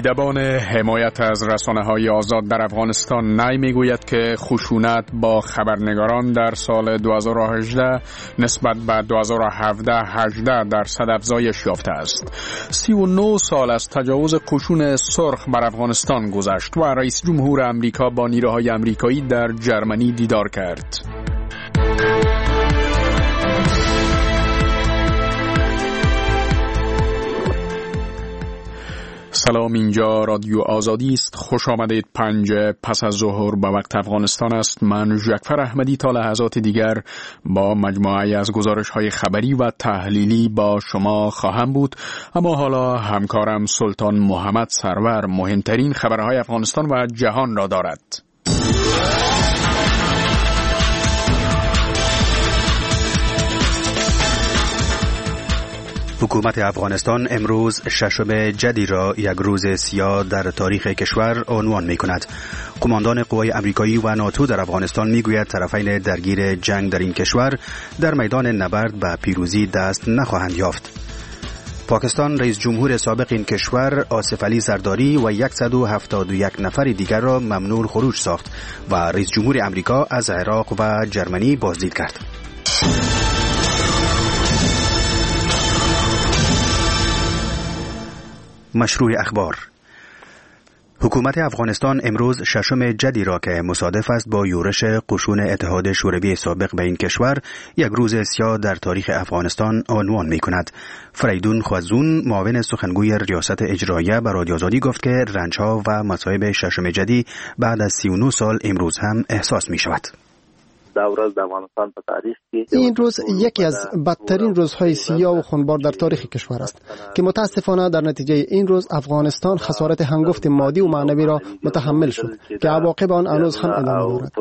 دیدبان حمایت از رسانه‌های آزاد در افغانستان نای میگوید که خشونت با خبرنگاران در سال 2018 نسبت به 2017 18% افزایش یافته است. 39 سال از تجاوز قشون سرخ بر افغانستان گذشت و رئیس جمهور امریکا با نیروهای امریکایی در جرمنی دیدار کرد. سلام، اینجا رادیو آزادی است. خوش آمدید. 5 پس از ظهر به وقت افغانستان است. من جعفر احمدی تا لحظات دیگر با مجموعه از گزارش‌های خبری و تحلیلی با شما خواهم بود. اما حالا همکارم سلطان محمد سرور مهمترین خبرهای افغانستان و جهان را دارد. حکومت افغانستان امروز ششم جدی را یک روز سیاه در تاریخ کشور عنوان می کند. قماندان قوای امریکایی و ناتو در افغانستان می گوید طرفین درگیر جنگ در این کشور در میدان نبرد به پیروزی دست نخواهند یافت. پاکستان رئیس جمهور سابق این کشور آصف علی زرداری و 171 نفر دیگر را ممنوع خروج ساخت و رئیس جمهور امریکا از عراق و جرمنی بازدید کرد. مشروع اخبار. حکومت افغانستان امروز ششم جدی را که مصادف است با یورش قشون اتحاد شوروی سابق به این کشور یک روز سیاه در تاریخ افغانستان عنوان می کند. فریدون خوازون معاون سخنگوی ریاست اجراییه به رادیو آزادی گفت که رنج‌ها و مصائب ششم جدی بعد از 39 سال امروز هم احساس می شود. این روز یکی از بدترین روزهای سیاه و خونبار در تاریخ کشور است که متاسفانه در نتیجه این روز افغانستان خسارت هنگفت مادی و معنوی را متحمل شد که عواقب آن هنوز هم ادامه دارد.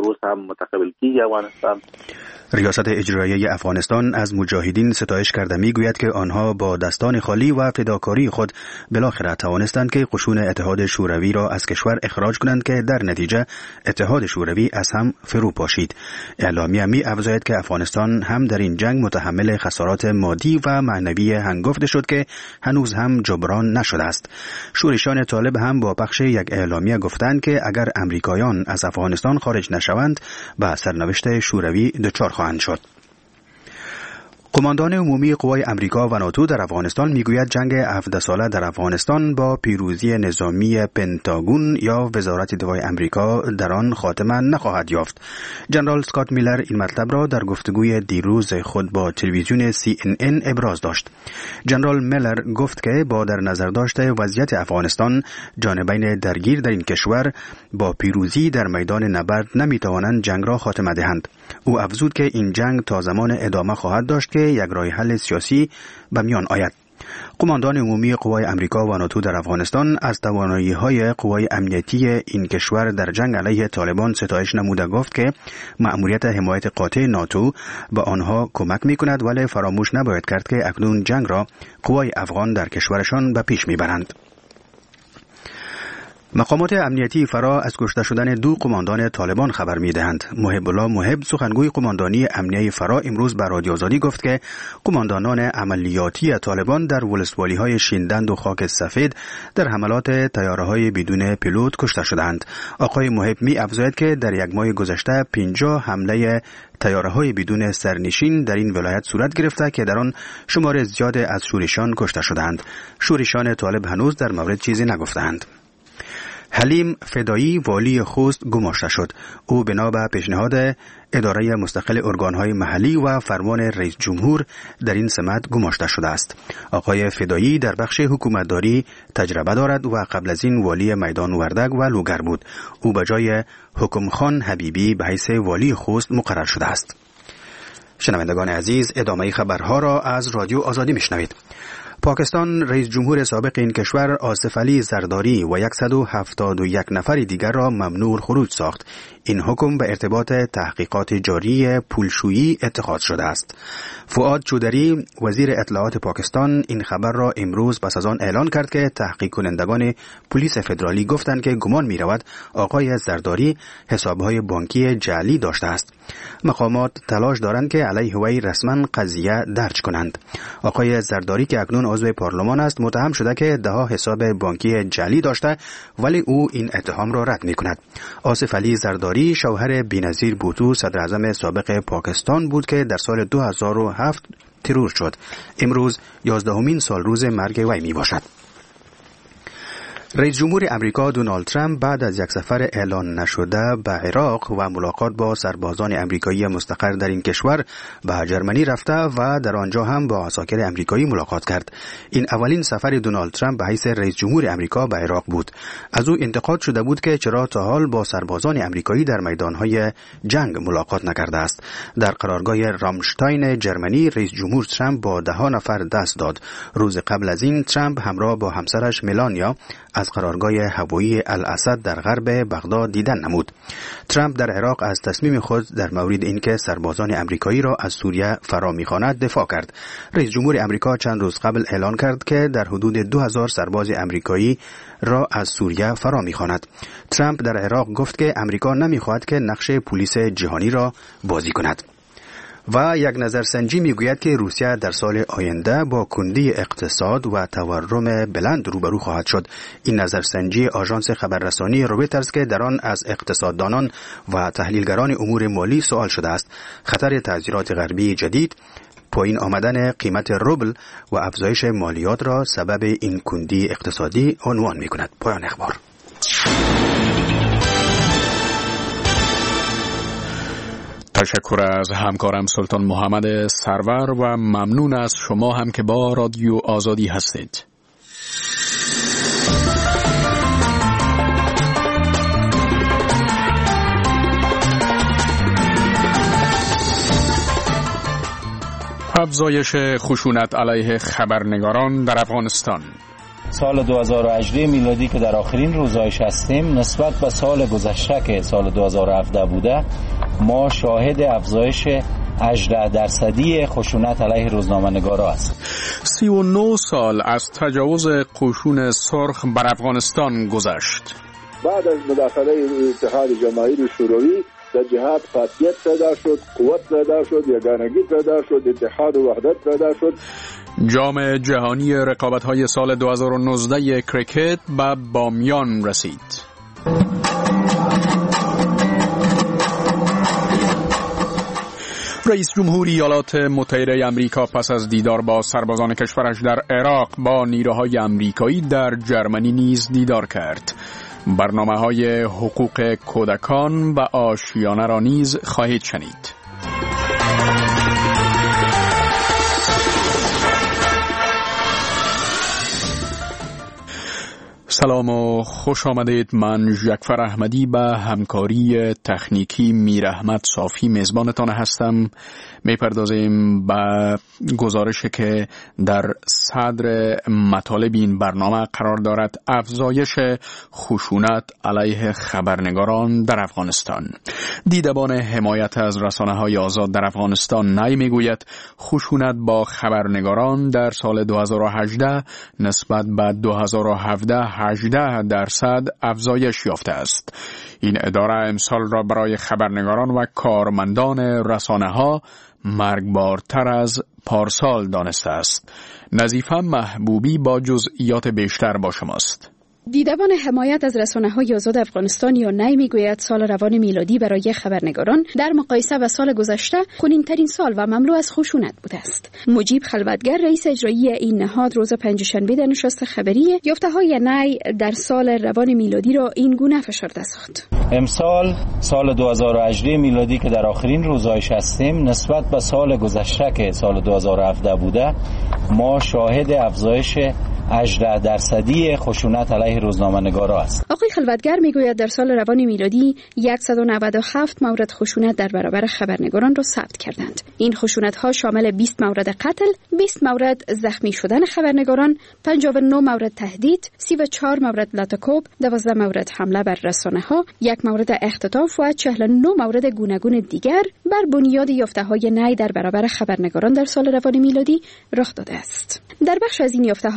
ریاست اجراییه افغانستان از مجاهدین ستایش کرده میگوید که آنها با دستان خالی و فداکاری خود بالاخره توانستند که قشون اتحاد شوروی را از کشور اخراج کنند که در نتیجه اتحاد شوروی از هم فرو پاشید. اعلامیه می افزاید که افغانستان هم در این جنگ متحمل خسارات مادی و معنوی هنگفت شد که هنوز هم جبران نشده است. شورشان طالب هم با پخش یک اعلامیه گفتند که اگر امریکایان از افغانستان خارج نشوند به سرنوشت شوروی دچار خواهند شد. قماندان عمومی قوای امریکا و ناتو در افغانستان میگوید جنگ 17 ساله در افغانستان با پیروزی نظامی پنتاگون یا وزارت دفاع امریکا در آن خاتمه نخواهد یافت. جنرال اسکات میلر این مطلب را در گفتگوی دیروز خود با تلویزیون CNN ابراز داشت. جنرال میلر گفت که با در نظر داشته وضعیت افغانستان جانبین درگیر در این کشور با پیروزی در میدان نبرد نمیتوانند جنگ را خاتمه دهند. او افزود که این جنگ تا زمان ادامه خواهد داشت که یک راه حل سیاسی به میان آید. قماندان عمومی قوای امریکا و ناتو در افغانستان از توانایی‌های قوای امنیتی این کشور در جنگ علیه طالبان ستایش نموده گفت که مأموریت حمایت قاطع ناتو به آنها کمک می‌کند، ولی فراموش نباید کرد که اکنون جنگ را قوای افغان در کشورشان به پیش می‌برند. مقامات امنیتی فرا از کشته شدن 2 قماندان طالبان خبر می‌دهند. محب الله محب سخنگوی قماندانی امنیتی فرا امروز به رادیو آزادی گفت که قماندانان عملیاتی طالبان در ولسوالی‌های شیندند و خاک سفید در حملات طیاره‌های بدون پیلوت کشته شدند. آقای محب می‌افزاید که در یک ماه گذشته 50 حمله طیاره‌های بدون سرنشین در این ولایت صورت گرفته که در آن شمار زیاد از شورشان کشته شدند. شورشان طالب هنوز در مورد چیزی نگفتند. حلیم فدایی والی خوست گماشته شد. او بنا به پیشنهاد اداره مستقل ارگانهای محلی و فرمان رئیس جمهور در این سمت گماشته شده است. آقای فدایی در بخش حکومتداری تجربه دارد و قبل از این والی میدان وردک و لوگر بود. او به جای حکم خان حبیبی به حیث والی خوست مقرر شده است. شنوندگان عزیز، ادامه خبرها را از رادیو آزادی میشنوید. پاکستان رئیس جمهور سابق این کشور آصف علی زرداری و 171 نفر دیگر را ممنوع خروج ساخت. این حکم به ارتباط تحقیقات جاری پولشویی اتخاذ شده است. فؤاد چودری وزیر اطلاعات پاکستان این خبر را امروز پس از آن اعلان کرد که تحقیق کنندگان پلیس فدرالی گفتند که گمان می رود آقای زرداری حسابهای بانکی جعلی داشته است. مقامات تلاش دارند که علیه وی رسما قضیه درج کنند. آقای زرداری که اکنون عضو پارلمان است، متهم شده که ده‌ها حساب بانکی جعلی داشته، ولی او این اتهام را رد می‌کند. آصف علی زرداری شوهر بی‌نظیر بوتو صدر اعظم سابق پاکستان بود که در سال 2007 ترور شد. امروز 11مین سال روز مرگ وی میباشد. رئیس جمهور امریکا دونالد ترامپ بعد از یک سفر اعلان نشده به عراق و ملاقات با سربازان امریکایی مستقر در این کشور به جرمنی رفته و در آنجا هم با عساکر امریکایی ملاقات کرد. این اولین سفر دونالد ترامپ به حیث رئیس جمهور امریکا به عراق بود. از او انتقاد شده بود که چرا تا حال با سربازان امریکایی در میدانهای جنگ ملاقات نکرده است. در قرارگاه رامشتاین جرمنی رئیس جمهور ترامپ با 10 نفر دست داد. روز قبل از این ترامپ همراه با همسرش ملانیا از قرارگاه هوایی الاسد در غرب بغداد دیدن نمود. ترامپ در عراق از تصمیم خود در مورد اینکه سربازان امریکایی را از سوریه فرا می‌خواند دفاع کرد. رئیس جمهور امریکا چند روز قبل اعلان کرد که در حدود 2000 سرباز امریکایی را از سوریه فرا می‌خواند. ترامپ در عراق گفت که امریکا نمی‌خواهد که نقش پلیس جهانی را بازی کند. و یک نظرسنجی میگوید که روسیه در سال آینده با کندی اقتصاد و تورم بلند روبرو خواهد شد. این نظرسنجی آژانس خبررسانی رویترز که در آن از اقتصاددانان و تحلیلگران امور مالی سوال شده است. خطر تحذیرات غربی جدید، پایین آمدن قیمت روبل و افزایش مالیات را سبب این کندی اقتصادی عنوان میکند. پایان اخبار. تشکر از همکارم سلطان محمد سرور و ممنون از شما هم که با رادیو آزادی هستید. افزایش خشونت علیه خبرنگاران در افغانستان. سال 2018 میلادی که در آخرین روزایش هستیم نسبت به سال گذشته که سال 2017 بوده، ما شاهد افزایش 18% خشونت علیه روزنامه‌نگارا است. 39 سال از تجاوز قشون سرخ بر افغانستان گذشت. بعد از مداخله اتحاد جماهیر شوروی در جهاد قاطعیت پیدا شد، قوت پیدا شد، یگانگی پیدا شد، اتحاد و وحدت پیدا شد. جام جهانی رقابت‌های سال 2019 کرکت به بامیان رسید. رئیس جمهور ایالات متحده آمریکا پس از دیدار با سربازان کشورش در عراق با نیروهای آمریکایی در جرمنی نیز دیدار کرد. برنامه‌های حقوق کودکان و آشیانه را نیز خواهید شنید. سلام و خوش آمدید. من جعفر احمدی به همکاری تکنیکی میر احمد صافی میزبانتان هستم. میپردازیم به گزارشی که در صدر مطالب این برنامه قرار دارد: افزایش خشونت علیه خبرنگاران در افغانستان. دیدبان حمایت از رسانه‌های آزاد در افغانستان نای میگوید خشونت با خبرنگاران در سال 2018 نسبت به 2017 18% افزایش یافته است. این اداره امسال را برای خبرنگاران و کارمندان رسانه‌ها مرگبارتر از پارسال دانسته است. نظیفه محبوبی با جزئیات بیشتر با شماست. دیدبان حمایت از رسانه‌های آزاد افغانستان یا نی میگوید سال روان میلادی برای خبرنگاران در مقایسه با سال گذشته خونین‌ترین سال و مملو از خشونت بوده است. مجیب خلوتگر رئیس اجرایی این نهاد روز پنجشنبه در نشست خبری یافته‌های نی در سال روان میلادی را این گونه فشرده ساخت. امسال سال 2018 میلادی که در آخرین روزایش هستیم نسبت به سال گذشته که سال 2017 بوده، ما شاهد افزایش 18% خشونت علیه روزنامه‌نگارا است. آقای خلوتگر میگوید در سال روان میلادی 197 مورد خشونت در برابر خبرنگاران را ثبت کردند. این خشونت‌ها شامل 20 مورد قتل، 20 مورد زخمی شدن خبرنگاران، 59 مورد تهدید، 34 مورد لاتاکوب، 12 مورد حمله بر رسانه‌ها، 1 مورد اختطاف و 49 مورد گوناگون دیگر بر بنیاد یافته‌های نی در برابر خبرنگاران در سال روان میلادی رخ داده است. در بخش از این یافته‌ها آمده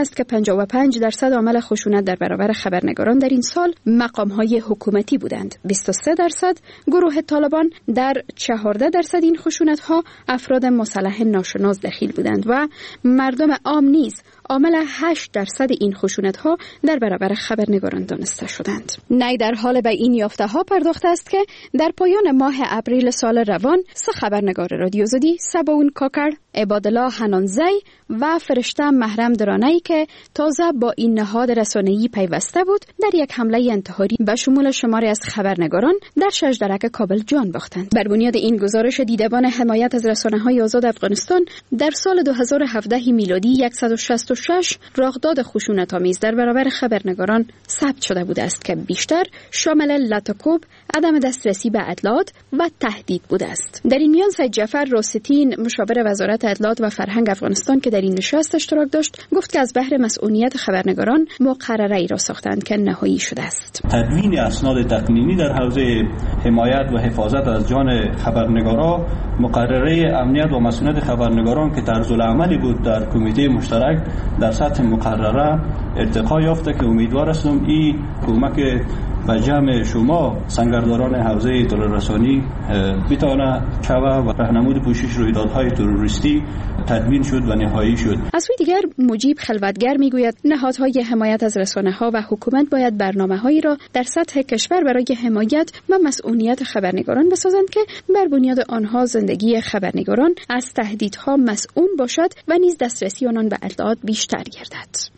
است که 55% عامل خشونت در برابر خبرنگاران در این سال مقام‌های حکومتی بودند. 23% گروه طالبان، در 14% این خشونت‌ها افراد مسلح ناشناس دخیل بودند و مردم عام نیز عامل 8% این خشونت‌ها در برابر خبرنگاران دانسته شدند. نی در حال به این یافته‌ها پرداخته است که در پایان ماه اپریل سال روان 3 خبرنگار رادیوزادی، سباون کاکر، عبادالله حنانزی و فرشته محرم درانه‌ای که تازه با این نهاد رسانه‌ای پیوسته بود، در یک حمله انتحاری به شمول شماری از خبرنگاران در شجرک کابل جان باختند. بر بنیاد این گزارش دیدبان حمایت از رسانه‌های آزاد افغانستان، در سال 2017 میلادی 166 رخداد خشونت‌آمیز در برابر خبرنگاران ثبت شده بوده است که بیشتر شامل لطاکوب، عدم دسترسی به اطلاعات و تهدید بوده است. در این میان سید جعفر راستین، مشاور وزارت اطلاعات و فرهنگ افغانستان که در این نشست اشتراک داشت، گفت که از بهر مسئولیت خبرنگاران مقرره‌ای را ساختند که نهایی شده است. تدوین اسناد تقنینی در حوزه حمایت و حفاظت از جان خبرنگاران، مقرره امنیت و مسئولیت خبرنگاران که طرزالعملی بود در کمیته مشترک در سطح مقرره ارتقا یافته که امیدوار هستم این کمک به جمع شما سنگرداران حوزه اطلاع رسانی بتونه شود و راهنمود پوشش رویدادهای تروریستی تدوین شد و نهایی شد. از سوی دیگر مجیب خلوتگر میگوید نهادهای حمایت از رسانه‌ها و حکومت باید برنامه‌هایی را در سطح کشور برای حمایت و مسئولیت خبرنگاران بسازند که بر بنیاد آنها زندگی خبرنگاران از تهدیدها مسئول باشد و نیز دسترسی آنان به اطلاعات بیشتر گردد.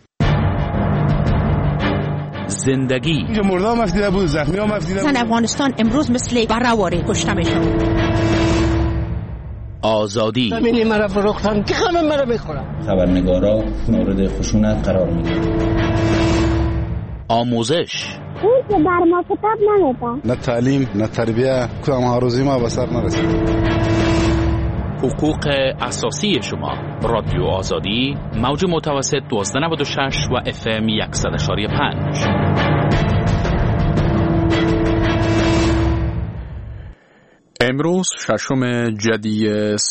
زندگی مردا مفیده بود، زخمی ها مفیده بود. زن افغانستان امروز مثل برهواری کشته میشن. آزادی زمینی مرا فروختن که همه مرا میخورن. خبرنگارا مورد خشونت قرار میگیرن. آموزش اون که بر ما کتاب نمیده. نه تعلیم نه تربیه، کدام هاروزی ما به سر نرسید. حقوق اساسی شما. رادیو آزادی، موج متوسط 1296 و FM 100.5. امروز ششم جدی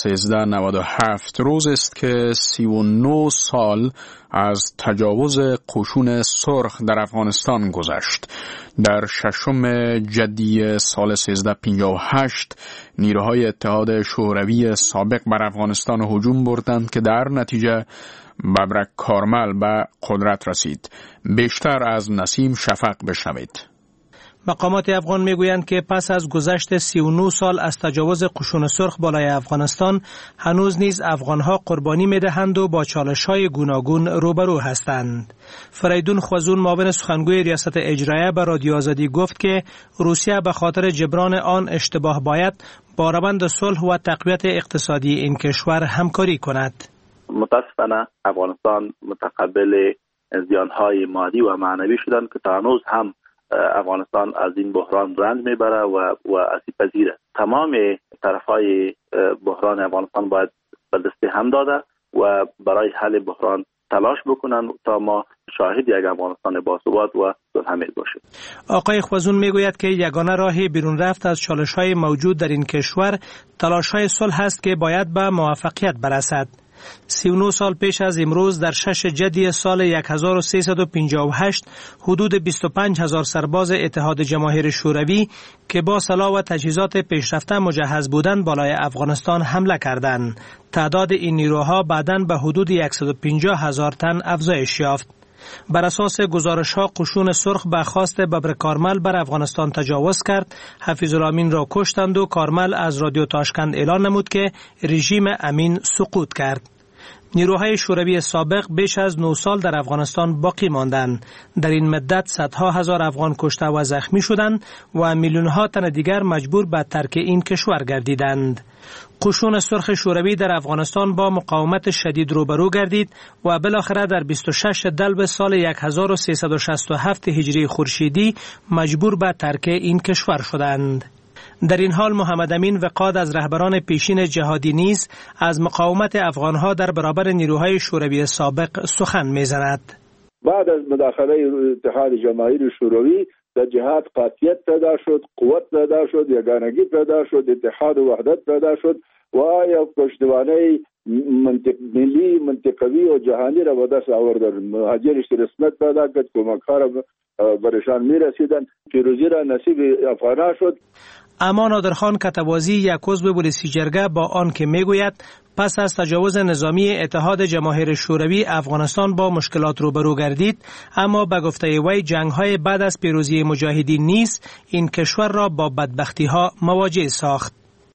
1397 روز است که 39 سال از تجاوز قشون سرخ در افغانستان گذشت. در ششم جدی سال 1358 نیروهای اتحاد شوروی سابق بر افغانستان هجوم بردند که در نتیجه ببرک کارمل به قدرت رسید. بیشتر از نسیم شفق بشنوید. مقامات افغان میگویند که پس از گذشت 39 سال از تجاوز قشون سرخ بالای افغانستان، هنوز نیز افغانها قربانی میدهند و با چالش‌های گوناگون روبرو هستند. فریدون خوازون، معاون سخنگوی ریاست اجرایه به رادیو آزادی گفت که روسیه به خاطر جبران آن اشتباه باید با روند صلح و تقویت اقتصادی این کشور همکاری کند. متاسفانه افغانستان متقبل زیانهای مادی و معنوی شدند که تا هنوز هم افغانستان از این بحران رنج میبره و آسیب پذیره. تمام طرفهای بحران افغانستان باید به دست هم داده و برای حل بحران تلاش بکنن تا ما شاهد یک افغانستان باثبات و صلح‌آمیز باشیم. آقای خوازون میگوید که یگانه راه بیرون رفت از چالش‌های موجود در این کشور تلاش‌های صلح است که باید به موفقیت برسد. 39 سال پیش از امروز در 6 جدی سال 1358 حدود 25,000 سرباز اتحاد جماهیر شوروی که با سلاح و تجهیزات پیشرفته مجهز بودند بالای افغانستان حمله کردند. تعداد این نیروها بعداً به حدود 150,000 تن افزایش یافت. بر اساس گزارش‌ها قشون سرخ به خواست ببر کارمل بر افغانستان تجاوز کرد، حفیظالامین را کشتند و کارمل از رادیو تاشکند اعلان نمود که رژیم امین سقوط کرد. نیروهای شوروی سابق بیش از 9 سال در افغانستان باقی ماندند. در این مدت صدها هزار افغان کشته و زخمی شدند و میلیون‌ها تن دیگر مجبور به ترک این کشور گردیدند. قشون سرخ شوروی در افغانستان با مقاومت شدید روبرو گردید و بالاخره در 26 دلو سال 1367 هجری خورشیدی مجبور به ترک این کشور شدند. در این حال محمد امین وقاد از رهبران پیشین جهادی نیز از مقاومت افغانها در برابر نیروهای شوروی سابق سخن می‌زند. بعد از مداخله اتحاد جماهیر شوروی در جهاد قاطعیت پیدا شد، قوت پیدا شد، یگانگی پیدا شد، اتحاد و وحدت پیدا شد و یک پشتوانه ملی منطقوی و جهانی را به دست آوردن. مهاجرش رسمیت پیدا کرد، کمک‌ها را برشان می‌رسیدن. پیروزی را نصیب افغان‌ها شد. اما نادرخان کتوازی، یک عضو پلیسی جرگه، با آن که میگوید پس از تجاوز نظامی اتحاد جماهیر شوروی افغانستان با مشکلات روبرو گردید، اما به گفته وی جنگ‌های بعد از پیروزی مجاهدین نیز این کشور را با بدبختی‌ها مواجه ساخت.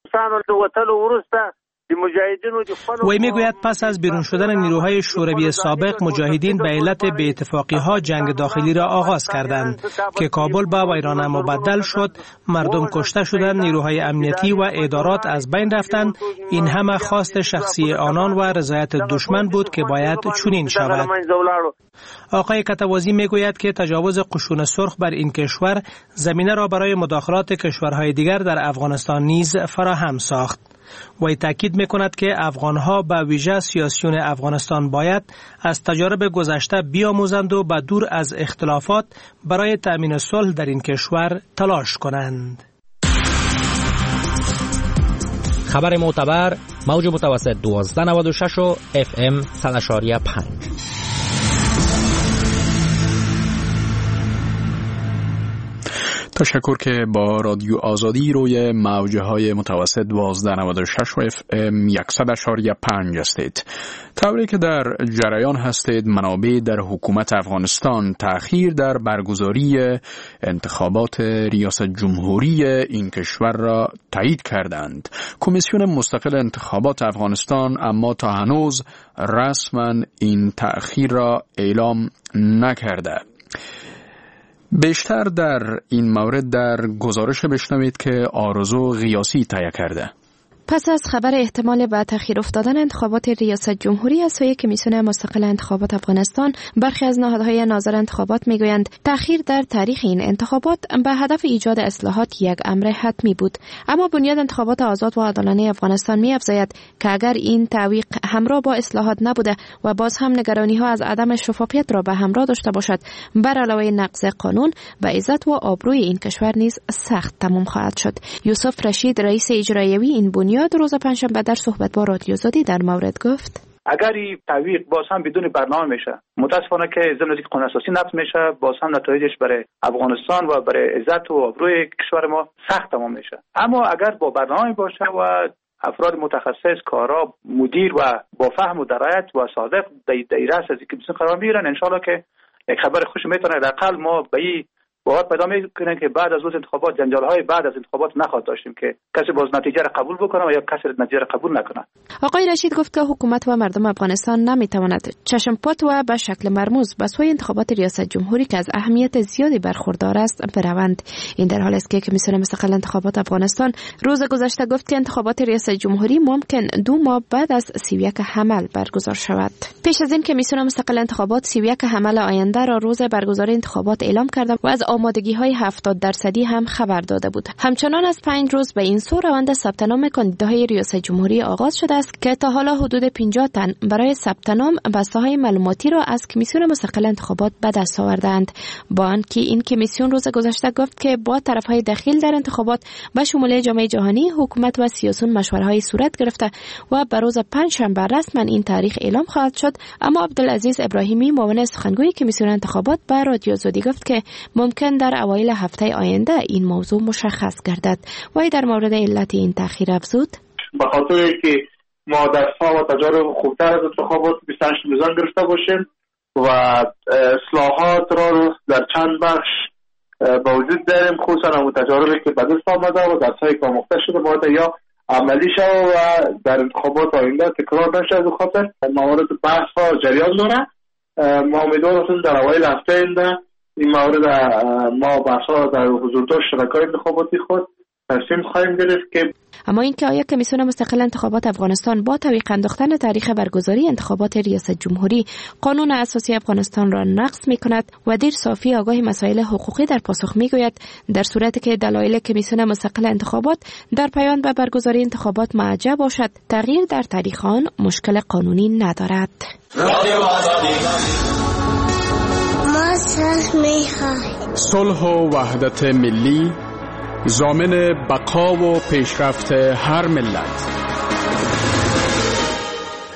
وی میگوید پس از بیرون شدن نیروهای شوروی سابق، مجاهدین به علت بی‌اتفاقی‌ها جنگ داخلی را آغاز کردند که کابل به ویرانه مبدل شد، مردم کشته شدند، نیروهای امنیتی و ادارات از بین رفتند. این همه خواست شخصی آنان و رضایت دشمن بود که باید چنین شود. آقای کتوازی میگوید که تجاوز قشون سرخ بر این کشور زمینه را برای مداخلات کشورهای دیگر در افغانستان نیز فراهم ساخت. وی تاکید میکند که افغانها به ویژه سیاسیون افغانستان باید از تجارب گذشته بیاموزند و به دور از اختلافات برای تأمین صلح در این کشور تلاش کنند. خبر معتبر، موج متوسط 1296 و FM 100.5. تشکر که با رادیو آزادی روی موجهای متوسط 1296 و FM 100.5 هستید. طوری که در جریان هستید، منابع در حکومت افغانستان تأخیر در برگزاری انتخابات ریاست جمهوری این کشور را تایید کردند. کمیسیون مستقل انتخابات افغانستان اما تا هنوز رسما این تأخیر را اعلام نکرده. بیشتر در این مورد در گزارش بشنوید که آرزو غیاسی تهیه کرده. پس از خبر احتمال به تأخیر افتادن انتخابات ریاست جمهوری از سوی کمیسیون مستقل انتخابات افغانستان، برخی از نهادهای ناظر انتخابات میگویند تأخیر در تاریخ این انتخابات به هدف ایجاد اصلاحات یک امر حتمی بود. اما بنیاد انتخابات آزاد و عادلانه افغانستان می‌افزاید که اگر این تعویق همراه با اصلاحات نبوده و باز هم نگرانی‌ها از عدم شفافیت را به همراه داشته باشد، بر علاوه نقض قانون و عزت و آبروی این کشور نیز سخت تمام خواهد شد. یوسف رشید، رئیس اجرایی این بنیاد، روز پنجشنبه در صحبت با رادیو آزادی در مورد گفت: اگر این تعویق باز هم بدون برنامه میشه، متاسفانه که ضمن اینکه قانون اساسی نقض میشه، باز هم نتایجش برای افغانستان و برای عزت و آبروی کشور ما سخت تمام میشه. اما اگر با برنامه باشه و افراد متخصص، کارا، مدیر و با فهم و درایت و صادق در رأس از کمیسیون قرار میگیرن، ان شاءالله که یک خبر خوش میتونه حداقل ما به این باور پیدا میکنه که بعد از روز انتخابات جنجال‌های بعد از انتخابات نخواهد داشتیم که کسی باز نتیجه را قبول بکنه و یا کسی نتیجه را قبول نکنه. آقای رشید گفت که حکومت و مردم افغانستان نمیتواند چشم پات و به شکل مرموز به سوی انتخابات ریاست جمهوری که از اهمیت زیادی برخوردار است بروند. این در حالی است که کمیسیون مستقل انتخابات افغانستان روز گذشته گفت که انتخابات ریاست جمهوری ممکن 2 ماه بعد از 31 حمل برگزار شود. پیش از این کمیسیون مستقل انتخابات 31 حمل آینده را روز برگزاری انتخابات اعلام کرده و از آمادگی‌های 70% هم خبر داده بود. همچنان از 5 روز به این سو روند ثبت نام کاندیداهای ریاست جمهوری آغاز شده است که تا حالا حدود 50 تن برای ثبت نام بسته‌های معلوماتی را از کمیسیون مستقل انتخابات به دست آوردند. با آنکه این کمیسیون روز گذشته گفت که با طرف‌های دخیل در انتخابات به شمول جامعه جهانی، حکومت و سیاسیون مشوره‌های صورت گرفته و به روز پنجشنبه رسما این تاریخ اعلام خواهد شد. اما عبدالعزیز ابراهیمی، معاون سخنگوی کمیسیون انتخابات، به رادیو آزادی گفت که ممکن در اوایل هفته آینده این موضوع مشخص گردد. وی در مورد علت این تأخیر افزود: به خاطر که ما دست‌ها و تجارب خوبتر از انتخابات 28 میزان گرفته باشیم و اصلاحات را در چند بخش با وجود داریم، خصوصا اون تجاربی که به دست آمده و درس‌هایی که آموخته شده باید یا عملی شود و در انتخابات آینده تکرار نشه. از خاطر موارد بحث ها جریان داره. ما امیدوار هستیم در اوایل هفته آینده این مورد ما بحث‌ها در حضور داشت شرکای انتخاباتی خود تصمیم خواهیم گرفت که اما اینکه آیا کمیسیون مستقل انتخابات افغانستان با تعویق انداختن تاریخ برگزاری انتخابات ریاست جمهوری قانون اساسی افغانستان را نقض می‌کند و دیر صافی آگاه مسائل حقوقی در پاسخ می‌گوید در صورتی که دلایل کمیسیون مستقل انتخابات در پیوند به برگزاری انتخابات معجب باشد، تغییر در تاریخ آن مشکل قانونی ندارد. صلح و وحدت ملی ضامن بقا و پیشرفت هر ملت.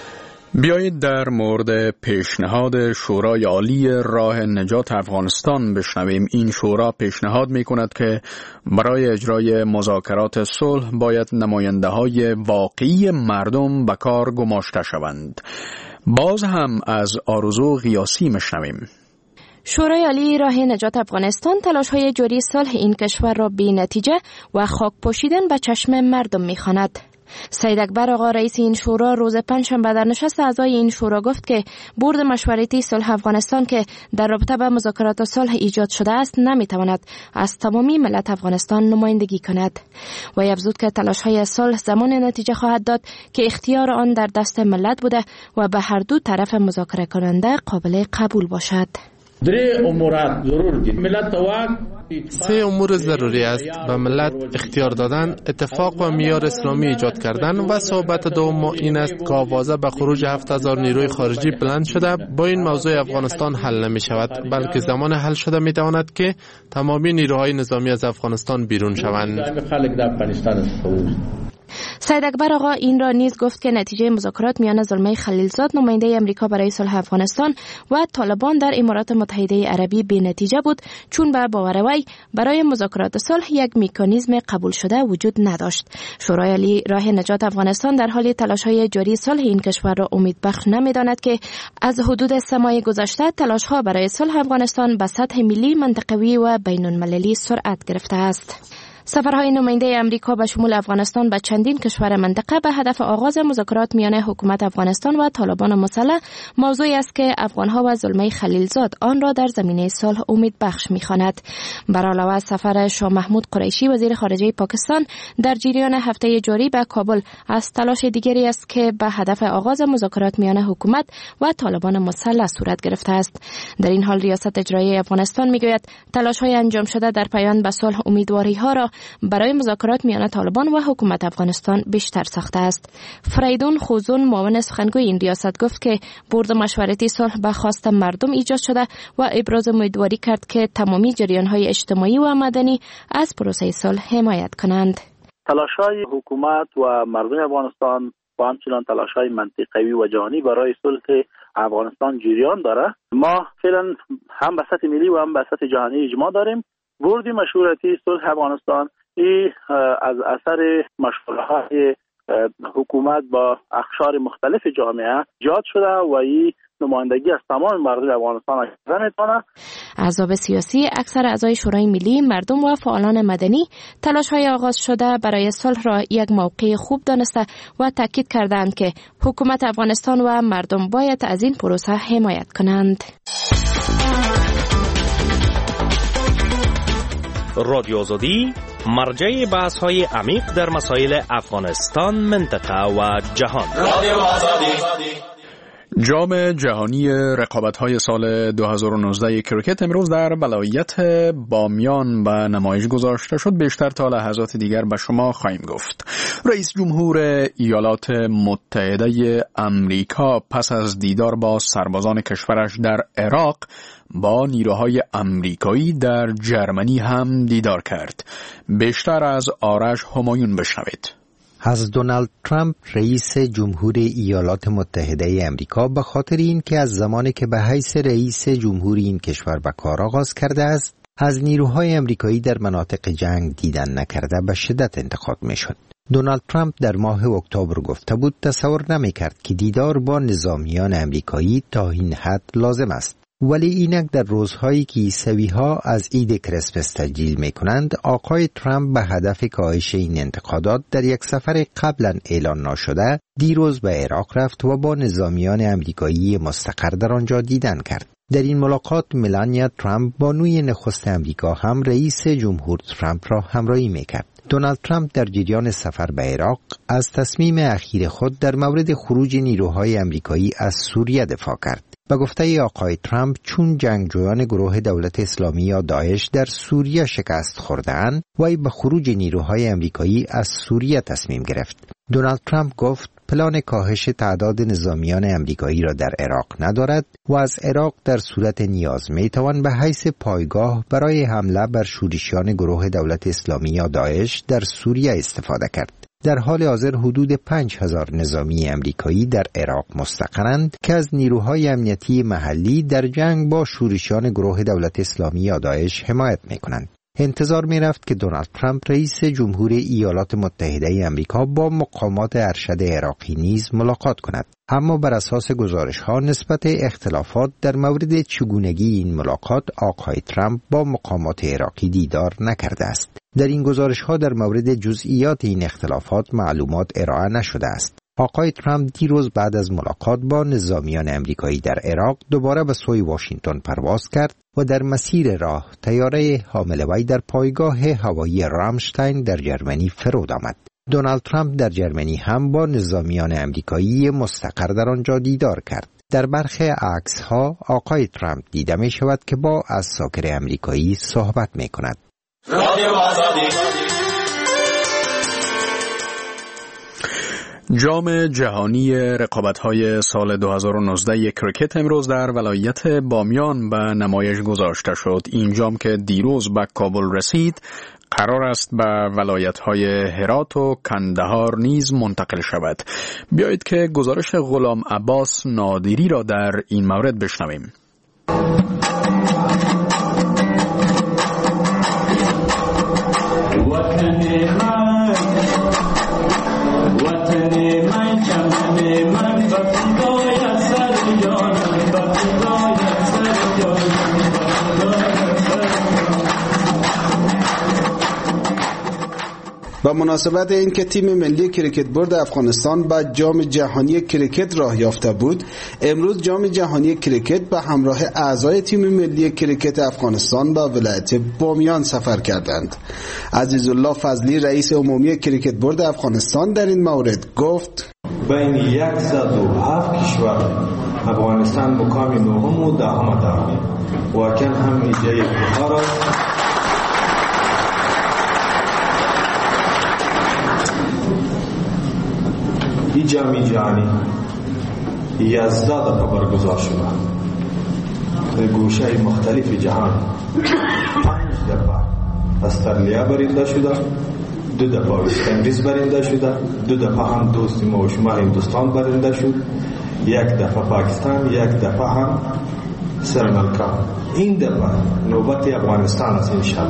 بیایید در مورد پیشنهاد شورای عالی راه نجات افغانستان بشنویم. این شورا پیشنهاد می کند که برای اجرای مذاکرات صلح باید نماینده‌های واقعی مردم به کار گماشته شوند. باز هم از آرزو غیاسی میشنویم. شورای عالی راه نجات افغانستان تلاش‌های جاری صلح این کشور را بی نتیجه و خاک پوشیدن به چشم مردم می‌خواند. سید اکبر آقا رئیس این شورا روز پنجشنبه در نشست اعضای این شورا گفت که بورد مشورتی صلح افغانستان که در رابطه با مذاکرات صلح ایجاد شده است نمیتواند از تمامی ملت افغانستان نمایندگی کند و افزود که تلاش‌های صلح زمان نتیجه خواهد داد که اختیار آن در دست ملت بوده و به هر دو طرف مذاکره کننده قابل قبول باشد. سه امور ضروری است: به ملت اختیار دادن، اتفاق و معیار اسلامی ایجاد کردن و صحبت دوم این است که آوازه به خروج 7000 نیروی خارجی بلند شده. با این موضوع افغانستان حل نمی شود، بلکه زمان حل شده می تواند که تمامی نیروهای نظامی از افغانستان بیرون شوند. سید اکبر آقا این را نیز گفت که نتیجه مذاکرات میان زلمه خلیلزاد نماینده امریکا برای صلح افغانستان و طالبان در امارات متحده عربی بی نتیجه بود، چون به باور وی برای مذاکرات صلح یک مکانیزم قبول شده وجود نداشت. شورای عالی راه نجات افغانستان در حال تلاش‌های جاری صلح این کشور را امیدبخش نمی‌داند که از حدود 3 ماه گذشته تلاش‌ها برای صلح افغانستان به سطح ملی، منطقوی و بین‌المللی سرعت گرفته است. سفرهای نماینده امریکا به شمول افغانستان به چندین کشور منطقه به هدف آغاز مذاکرات میان حکومت افغانستان و طالبان مسلح موضوعی است که افغانها و زلمه خلیلزاد آن را در زمینه صلح امیدبخش می‌خواند. بر علاوه از سفر شاه محمود قریشی وزیر خارجه پاکستان در جریان هفته جاری به کابل از تلاش دیگری است که به هدف آغاز مذاکرات میان حکومت و طالبان مسلح صورت گرفته است. در این حال ریاست اجرایی افغانستان میگوید تلاش‌های انجام شده در پایان به صلح امیدواری‌ها را برای مذاکرات میان طالبان و حکومت افغانستان بیشتر ساخته است. فریدون خوزون معاون سخنگوی این ریاست گفت که بورد مشورتی صلح به خواست مردم ایجاد شده و ابراز امیدواری کرد که تمامی جریان‌های اجتماعی و مدنی از پروسه صلح حمایت کنند. تلاش‌های حکومت و مردم افغانستان و همچنان تلاش‌های منطقوی و جهانی برای صلح افغانستان جریان داره. ما فعلا هم به سطح ملی و هم به سطح جهانی اجماع داریم. بورد مشورتی صلح افغانستان از اثر مشوره‌های حکومت با اقشار مختلف جامعه ایجاد شده و این نمایندگی از تمام مردم افغانستان می‌کنه. احزاب سیاسی، اکثر اعضای شورای ملی، مردم و فعالان مدنی تلاش‌های آغاز شده برای صلح را یک موقع خوب دانسته و تاکید کردند که حکومت افغانستان و مردم باید از این پروسه حمایت کنند. رادیو آزادی مرجع بحث‌های عمیق در مسائل افغانستان، منطقه و جهان. رادیو آزادی. جام جهانی رقابت‌های سال 2019 کریکت امروز در ولایت بامیان به نمایش گذاشته شد. بیشتر تا لحظات دیگر به شما خواهیم گفت. رئیس جمهور ایالات متحده امریکا پس از دیدار با سربازان کشورش در عراق با نیروهای امریکایی در جرمنی هم دیدار کرد. بیشتر از آرش همایون بشنوید. از دونالد ترامپ رئیس جمهور ایالات متحده امریکا به خاطر این که از زمانی که به حیث رئیس جمهور این کشور به کار آغاز کرده است از نیروهای امریکایی در مناطق جنگ دیدن نکرده به شدت انتقاد می‌شد. دونالد ترامپ در ماه اکتبر گفته بود تصور نمی‌کرد که دیدار با نظامیان امریکایی تا این حد لازم است. ولی اینک در روزهایی که عیسوی‌ها از عید کریسمس تجلیل می‌کنند، آقای ترامپ به هدف کاهش این انتقادات در یک سفر قبلا اعلان نشده دیروز به عراق رفت و با نظامیان امریکایی مستقر در آنجا دیدن کرد. در این ملاقات ملانیا ترامپ بانوی نخست امریکا هم رئیس جمهور ترامپ را همراهی می‌کرد. دونالد ترامپ در جریان سفر به عراق از تصمیم اخیر خود در مورد خروج نیروهای امریکایی از سوریه دفاع کرد. به گفته آقای ترامپ چون جنگجویان گروه دولت اسلامی یا داعش در سوریه شکست خورده‌اند، وی به خروج نیروهای امریکایی از سوریه تصمیم گرفت. دونالد ترامپ گفت پلان کاهش تعداد نظامیان امریکایی را در عراق ندارد و از عراق در صورت نیاز میتوان به حیث پایگاه برای حمله بر شورشیان گروه دولت اسلامی یا داعش در سوریه استفاده کرد. در حال حاضر حدود 5000 نظامی امریکایی در عراق مستقرند که از نیروهای امنیتی محلی در جنگ با شورشیان گروه دولت اسلامی یا داعش حمایت می‌کنند. انتظار می‌رفت که دونالد ترامپ رئیس جمهور ایالات متحده آمریکا با مقامات ارشد عراقی نیز ملاقات کند، اما بر اساس گزارش‌ها نسبت اختلافات در مورد چگونگی این ملاقات آقای ترامپ با مقامات عراقی دیدار نکرده است. در این گزارش‌ها در مورد جزئیات این اختلافات معلومات ارائه نشده است. آقای ترامپ دیروز بعد از ملاقات با نظامیان امریکایی در عراق دوباره به سوی واشنگتن پرواز کرد و در مسیر راه طیاره حامل وی در پایگاه هوایی رامشتاین در جرمنی فرود آمد. دونالد ترامپ در جرمنی هم با نظامیان امریکایی مستقر در آنجا دیدار کرد. در برخی عکس‌ها آقای ترامپ دیده می شود که با عساکر امریکایی صحبت می کند. جام جهانی رقابت‌های سال 2019 کرکت امروز در ولایت بامیان به نمایش گذاشته شد. این جام که دیروز به کابل رسید قرار است به ولایت‌های هرات و کندهار نیز منتقل شود. بیایید که گزارش غلام عباس نادری را در این مورد بشنویم. با مناسبت اینکه تیم ملی کریکت بورد افغانستان به جام جهانی کریکت راه یافته بود، امروز جام جهانی کریکت به همراه اعضای تیم ملی کریکت افغانستان به ولایت بامیان سفر کردند. عزیزالله فضلی رئیس عمومی کریکت بورد افغانستان در این مورد گفت: بین 107 کشور افغانستان مقام نهم و دهم دارد. واقعا هم ایجای افتخار است. این جام جهانی 11 دفعه برگزار شده در گوشه مختلف جهان. 5 دفعه استرالیا برنده شده، 2 دفعه وست اندیز برنده شده، 2 دفعه هم دوست ما و شما هندوستان برنده شد، 1 دفعه پاکستان، 1 دفعه هم سریلانکا. این دفعه نوبت افغانستان است انشاءالله.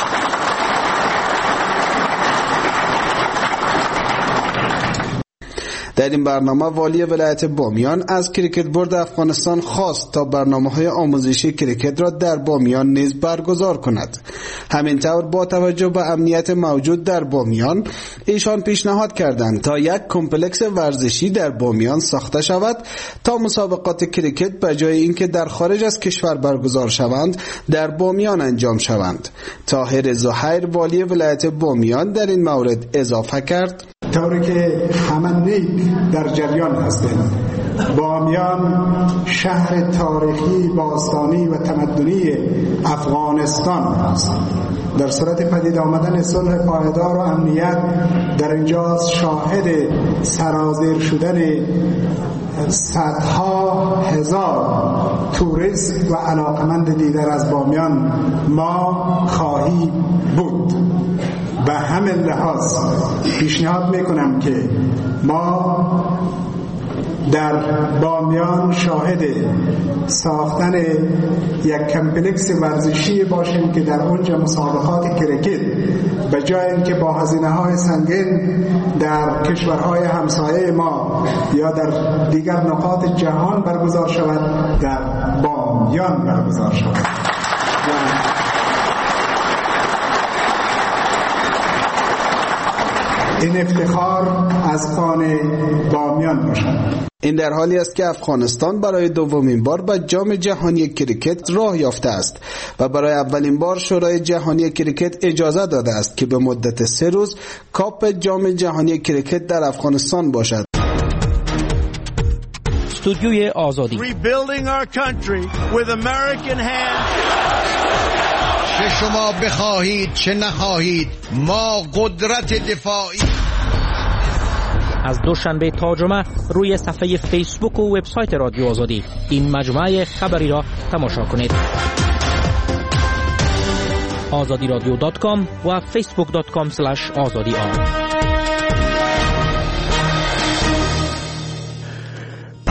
در این برنامه والی ولایت بامیان از کریکت بورد افغانستان خواست تا برنامه‌های آموزشی کریکت را در بامیان نیز برگزار کند. همینطور با توجه به امنیت موجود در بامیان ایشان پیشنهاد کردند تا یک کمپلکس ورزشی در بامیان ساخته شود تا مسابقات کریکت به جای اینکه در خارج از کشور برگزار شوند در بامیان انجام شوند. طاهر زهیر والی ولایت بامیان در این مورد اضافه کرد: طوری که همه نیک در جریان هستند، بامیان شهر تاریخی باستانی و تمدنی افغانستان است. در صورت پدید آمدن صلح پایدار و امنیت در اینجا شاهد سرازیر شدن صدها هزار توریست و علاقمند دیگر از بامیان ما خواهی بود. به همین لحاظ پیشنهاد میکنم که ما در بامیان شاهد ساختن یک کمپلکس ورزشی باشیم که در اونجا مسابقات کریکت به جای اینکه با هزینه‌های سنگین در کشورهای همسایه ما یا در دیگر نقاط جهان برگزار شود، در بامیان برگزار شود. این افتخار از آن بامیان باشد. این در حالی است که افغانستان برای دومین بار به جام جهانی کریکت راه یافته است و برای اولین بار شورای جهانی کریکت اجازه داده است که به مدت 3 روز کاپ جام جهانی کریکت در افغانستان باشد. استودیوی آزادی. Rebuilding our country with American hands. چه شما بخواهید چه نخواهید، ما قدرت دفاعی. از دوشنبه تا جمعه روی صفحه فیسبوک و وبسایت رادیو آزادی این مجموعه خبری را تماشا کنید. azadiradyo.com و facebook.com/azadi.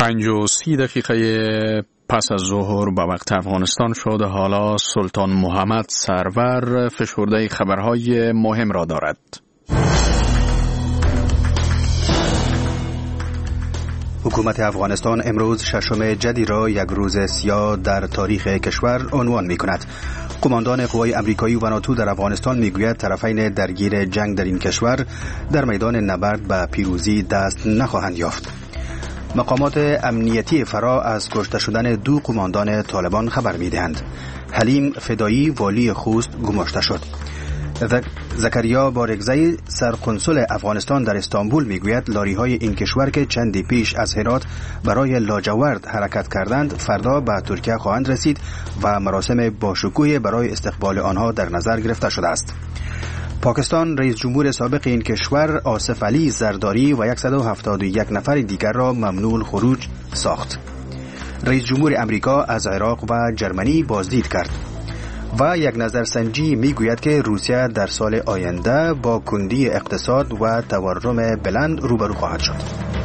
5:30 پس از ظهر به وقت افغانستان شد. حالا سلطان محمد سرور فشرده خبرهای مهم را دارد. حکومت افغانستان امروز ششم جدی را یک روز سیاه در تاریخ کشور عنوان می کند. قماندان قوای امریکایی و ناتو در افغانستان میگوید طرفین درگیر جنگ در این کشور در میدان نبرد به پیروزی دست نخواهند یافت. مقامات امنیتی فرا از کشته شدن 2 قماندان طالبان خبر میدهند. حلیم فدایی والی خوست گماشته شد. زکریا بارگزی سرقنصل افغانستان در استانبول میگوید لاری‌های این کشور که چندی پیش از هرات برای لاجورد حرکت کردند فردا به ترکیه خواهند رسید و مراسم باشکوه برای استقبال آنها در نظر گرفته شده است. پاکستان رئیس جمهور سابق این کشور آصف علی زرداری و 171 نفر دیگر را ممنوع خروج ساخت. رئیس جمهور امریکا از عراق و جرمنی بازدید کرد. و یک نظرسنجی میگوید که روسیه در سال آینده با کندی اقتصاد و تورم بلند روبرو خواهد شد.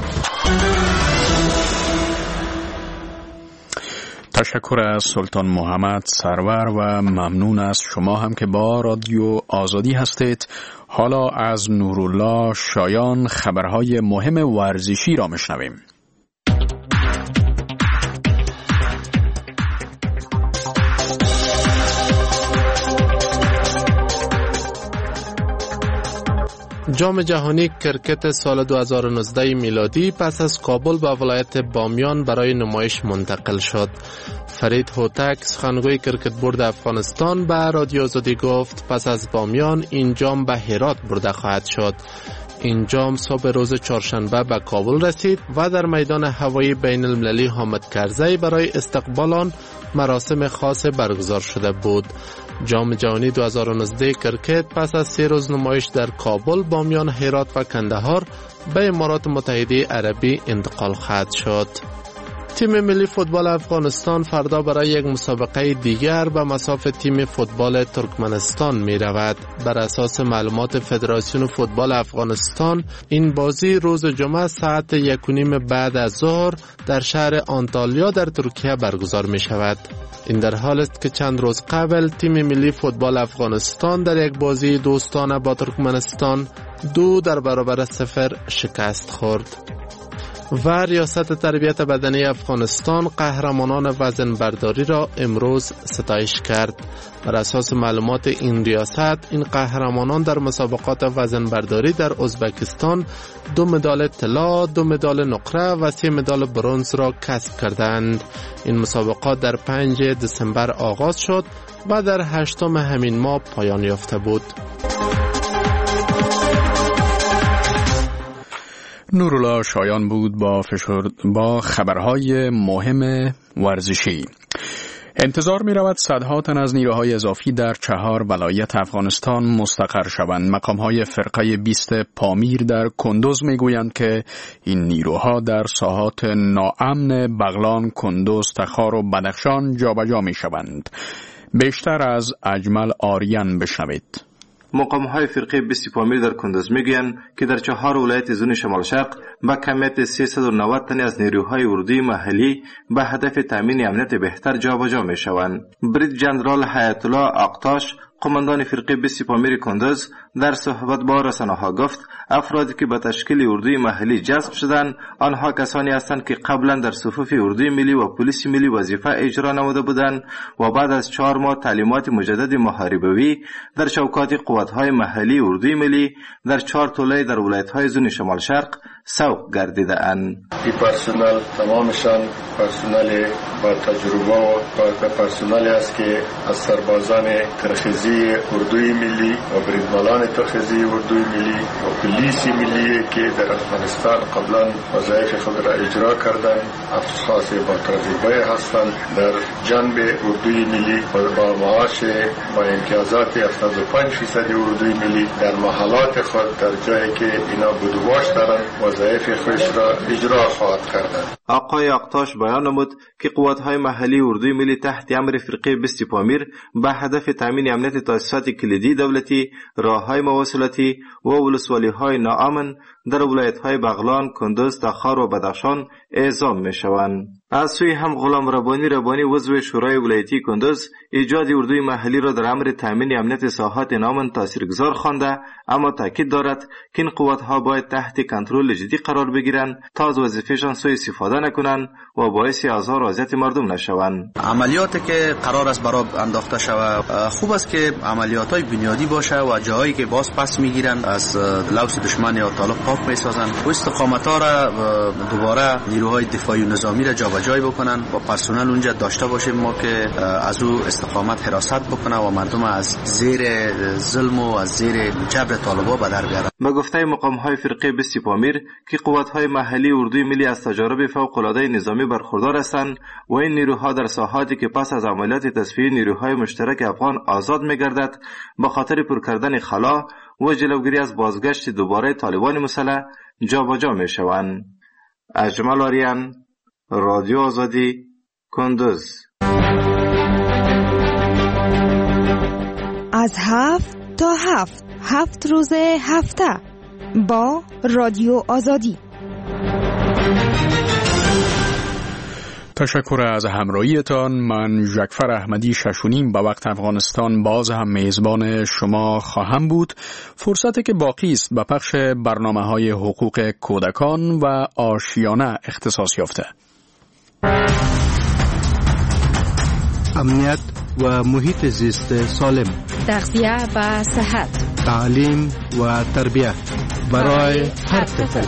تشکر از سلطان محمد سرور و ممنون از شما هم که با رادیو آزادی هستید. حالا از نورالله شایان خبرهای مهم ورزشی را میشنویم. جام جهانی کرکت سال 2019 میلادی پس از کابل به ولایت بامیان برای نمایش منتقل شد. فرید هوتک سخنگوی کرکت بورد افغانستان به رادیو آزادی گفت پس از بامیان این جام به هرات برده خواهد شد. این جام صبح روز چهارشنبه به کابل رسید و در میدان هوایی بین المللی حامد کرزی برای استقبال آن مراسم خاص برگزار شده بود. جام جهانی 2019 کرکت پس از 3 روز نمایش در کابل، بامیان، هرات و کندهار به امارات متحده عربی انتقال خواهد شد. تیم ملی فوتبال افغانستان فردا برای یک مسابقه دیگر به مصاف تیم فوتبال ترکمنستان می رود. بر اساس معلومات فدراسیون فوتبال افغانستان این بازی روز جمعه ساعت 1:30 بعد از ظهر در شهر آنتالیا در ترکیه برگزار می شود. این در حال است که چند روز قبل تیم ملی فوتبال افغانستان در یک بازی دوستانه با ترکمنستان 2-0 شکست خورد. و ریاست تربیت بدنی افغانستان قهرمانان وزن برداری را امروز ستایش کرد. بر اساس معلومات این ریاست این قهرمانان در مسابقات وزن برداری در ازبکستان 2 مدال طلا، 2 مدال نقره و 3 مدال برنز را کسب کردند. این مسابقات در 5 دسامبر آغاز شد و در 8 همین ماه پایان یافته بود. نورالله شایان بود با خبرهای مهم ورزشی. انتظار می رود صدها تن از نیروهای اضافی در 4 ولایت افغانستان مستقر شوند. مقامهای فرقه 20 پامیر در کندوز می گویند که این نیروها در ساحات ناامن بغلان، کندوز، تخار و بدخشان جابجا می شوند. بیشتر از اجمل آریان بشنوید. مقام‌های فرقه 20 پامیر در کندوز میگویند که در 4 ولایت زون شمال شرق با کمیت 390 تن از نیروهای اردوی محلی به هدف تامین امنیت بهتر جابجا میشوند. برید جنرال حیات الله آقتاش، قماندان فرقه 20 پامیر کندوز، در صحبت با رسانه‌ها گفت افرادی که به تشکیل اردوی محلی جذب شدند آنها کسانی هستند که قبلا در صفوف اردوی ملی و پلیس ملی وظیفه اجرا نموده بودند و بعد از 4 ماه تعلیمات مجدد محاربوی در چوکات قوت‌های محلی اردوی ملی در 4 توله در ولایت‌های زون شمال شرق سوق گردیده اند. این پرسنل تمامشان پرسنل با تجربه و پرسنلی است که از سربازان ترخیزی اردوی ملی و بریدمانان ترخیزی اردوی ملی و پلیس ملی که در افغانستان قبلا وظایف خود را اجرا کردند، اشخاص با تجربه هستند در جنب اردوی ملی و با معاش با امتیازات 75% اردوی ملی در محلات خود در جایی که اینا بودواش دارند وظایف خودش را اجرا خواهد کردند. آقای آقتاش بیان نمود که قوت‌های محلی اردوی ملی تحت امر فرقه 20 پامیر به هدف تامین امنیت تاسیسات کلیدی دولتی، راه‌های مواصلاتی و ولسوالی‌های ناامن در ولایت‌های بغلان، کندز، تخار و بدخشان اعزام می‌شوند. از سوی هم غلام ربانی عضو شورای ولایتی کندز ایجاد اردوی محلی را در امر تامین امنیت ساحات نامن تاثیرگذار خوانده، اما تاکید دارد که این قوت‌ها باید تحت کنترل جدی قرار بگیرند تا از وظیفه‌شان سوء استفاده نکنند و باعث آزار و اذیت مردم نشوند. عملیاتی که قرار است برای انداخته شود خوب است که عملیات‌های بنیادی باشه و جایی که باز پس میگیرن از لوث دشمن یا طالب پاک میسازن و استقامت‌ها را دوباره نیروهای دفاعی و نظامی را جابجایی بکنن و پرسنل اونجا داشته باشیم ما که از او استقامت حراست بکنه و مردم از زیر ظلم و از زیر جبر طالبا به در بیارن. به گفته مقام‌های فرقه بست پامیر که قوت‌های محلی اردوی ملی از تجارب فوق‌العاده نظامی برخوردار هستند و این نیروها در ساحاتی که پس از عملیات تصفیه نیروهای مشترک افغان آزاد می‌گردد به خاطر پر کردن خلا و جلوگیری از بازگشت دوباره طالبان مسلح جابجا می‌شوند. اجمل آریان، رادیو آزادی، کندز. از 7 تا 7 روز هفته با رادیو آزادی. تشکر از همراهیتان. من جعفر احمدی 6:30 به وقت افغانستان باز هم میزبان شما خواهم بود. فرصتی که باقی است به پخش برنامه‌های حقوق کودکان و آشیانه اختصاص یافته. امنیت و محیط زیست سالم، تغذیه و صحت، تعلیم و تربیت برای هر طفل.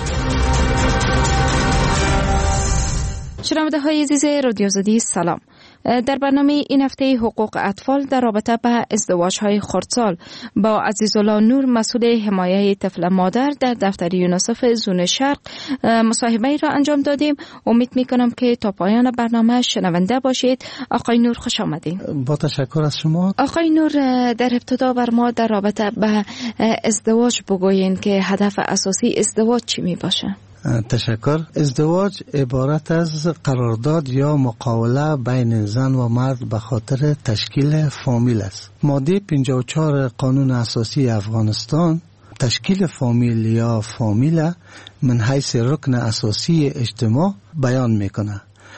شنونده های عزیز رادیو آزادی سلام. در برنامه این هفته حقوق اطفال در رابطه به ازدواج‌های خردسال با عزیزالله نور مسئول حمایه طفل مادر در دفتر یونیسف زون شرق مصاحبه را انجام دادیم. امید می‌کنم که تا پایان برنامه شنونده باشید. آقای نور خوش آمدین. با تشکر از شما. آقای نور، در ابتدا بر ما در رابطه به ازدواج بگویین که هدف اساسی ازدواج چی می باشه؟ تشکر. ازدواج عبارت از قرارداد یا مقاوله بین زن و مرد به خاطر تشکیل فامیل است. ماده 54 قانون اساسی افغانستان تشکیل فامیل یا فامیله من حیث رکن اساسی اجتماع بیان میکنه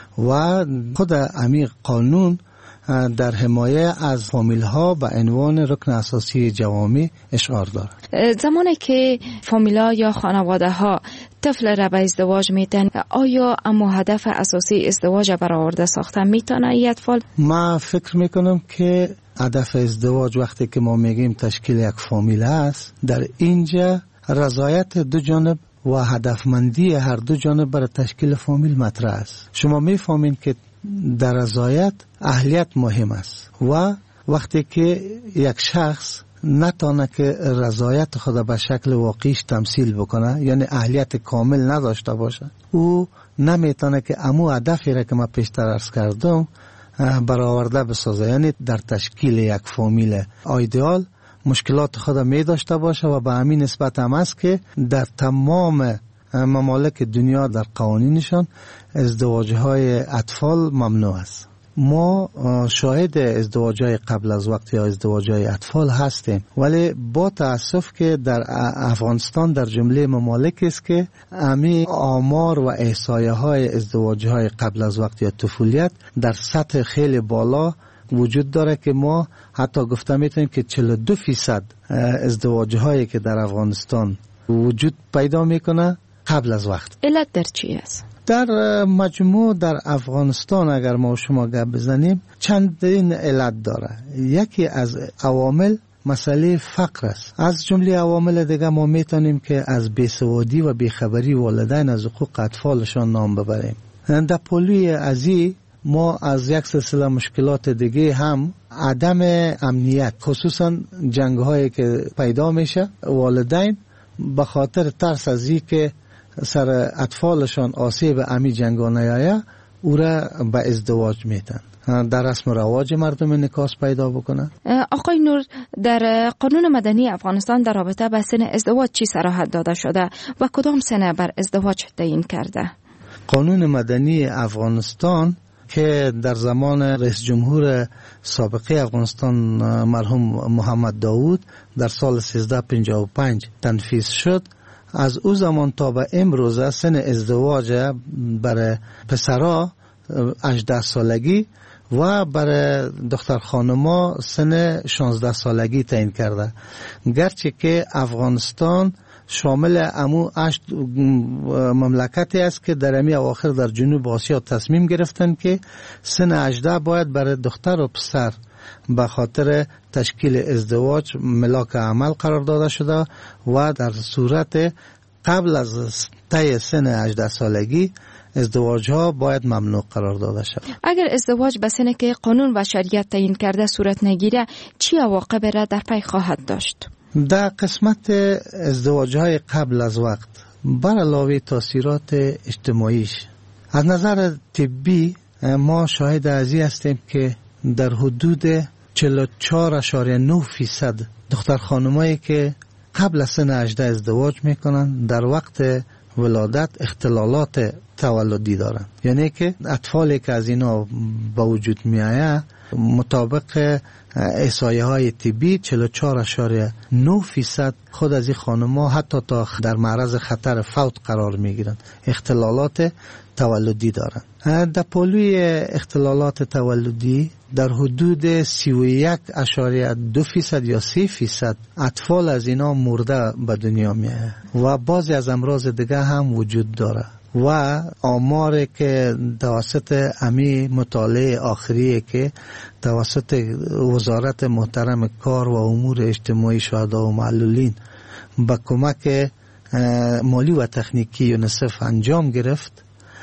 و خود عمیق قانون در حمایه از فامیل ها به عنوان رکن اساسی جوامع اشعار دارد. زمانی که فامیل ها یا خانواده ها طفل را به ازدواج میتن، آیا اما هدف اساسی ازدواج برآورده ساختن میتونه این اطفال؟ ما فکر میکنم که هدف ازدواج وقتی که ما میگیم تشکیل یک فامیل است، در اینجا رضایت دو جانب و هدفمندی هر دو جانب برای تشکیل فامیل مطرح است. شما میفهمین که در رضایت اهلیت مهم است و وقتی که یک شخص نتونه که رضایت خود به شکل واقعیش تمثیل بکنه، یعنی اهلیت کامل نداشته باشه، او نمیتونه که امو هدفی را که من پیشتر عرض کردم برآورده بسازه. یعنی در تشکیل یک فامیل ایدئال مشکلات خود می داشته باشه و به همین نسبت هم است که در تمام ممالک دنیا در قوانینشان ازدواج‌های اطفال ممنوع است. ما شاهد ازدواج‌های قبل از وقت یا ازدواج‌های اطفال هستیم، ولی با تأسف که در افغانستان در جمله ممالک است که امی آمار و احصایه‌های ازدواج‌های قبل از وقت یا طفولیت در سطح خیلی بالا وجود داره که ما حتی گفته میتونیم که 42% ازدواج‌هایی که در افغانستان وجود پیدا میکنه قبل از وقت. علت در چی است؟ در مجموع در افغانستان اگر ما شما گپ بزنیم چندین علت داره. یکی از عوامل مسئله فقر است. از جمله عوامل دیگه ما میتونیم که از بیسوادی و بیخبری والدین از حقوق اطفالشان نام ببریم. در پلوی ازی ما از یک سلسله مشکلات دیگه هم عدم امنیت، خصوصا جنگ‌هایی که پیدا میشه، والدین به خاطر ترس از این که سر اطفالشان آسیب امی جنگا نیایه او را به ازدواج میتن، در رسم و رواج مردم نکاس پیدا بکنن. آقای نور، در قانون مدنی افغانستان در رابطه به سن ازدواج چی صراحت داده شده و کدام سن بر ازدواج تعیین کرده؟ قانون مدنی افغانستان که در زمان رئیس جمهور سابقه افغانستان مرحوم محمد داود در سال 1355 تنفیذ شد، از او زمان تا به امروز سن ازدواج برای پسرها 18 سالگی و برای دختر خانما سن 16 سالگی تعیین کرده. گرچه که افغانستان شامل امو 8 مملکتی است که در امی اواخر در جنوب آسیا تصمیم گرفتن که سن 18 باید برای دختر و پسر به خاطر تشکیل ازدواج ملاک عمل قرار داده شده و در صورت قبل از طی سن 18 سالگی ازدواج ها باید ممنوع قرار داده شود. اگر ازدواج به سنی که قانون و شریعت تعیین کرده صورت نگیره چی عواقب را در پی خواهد داشت؟ در قسمت ازدواج های قبل از وقت بر علاوه تاثیرات اجتماعیش از نظر طبی ما شاهد ازی هستیم که در حدود 44.9% دختر خانمایی که قبل از سن 18 ازدواج میکنن در وقت ولادت اختلالات تولدی دارن. یعنی که اطفالی که از اینا به وجود میآید مطابق احصایه های طبی 44.9% خود از این خانم‌ها حتی تا در معرض خطر فوت قرار میگیرن. اختلالات تولدی دارن. در پهلوی اختلالات تولدی در حدود 31.2% یا 3% اطفال از اینا مرده به دنیا میآید و بعضی از امراض دیگه هم وجود داره و آمار که توسط امی مطالعه آخریه که توسط وزارت محترم کار و امور اجتماعی شهدا و معلولین با کمک مالی و تکنیکی یونیسف انجام گرفت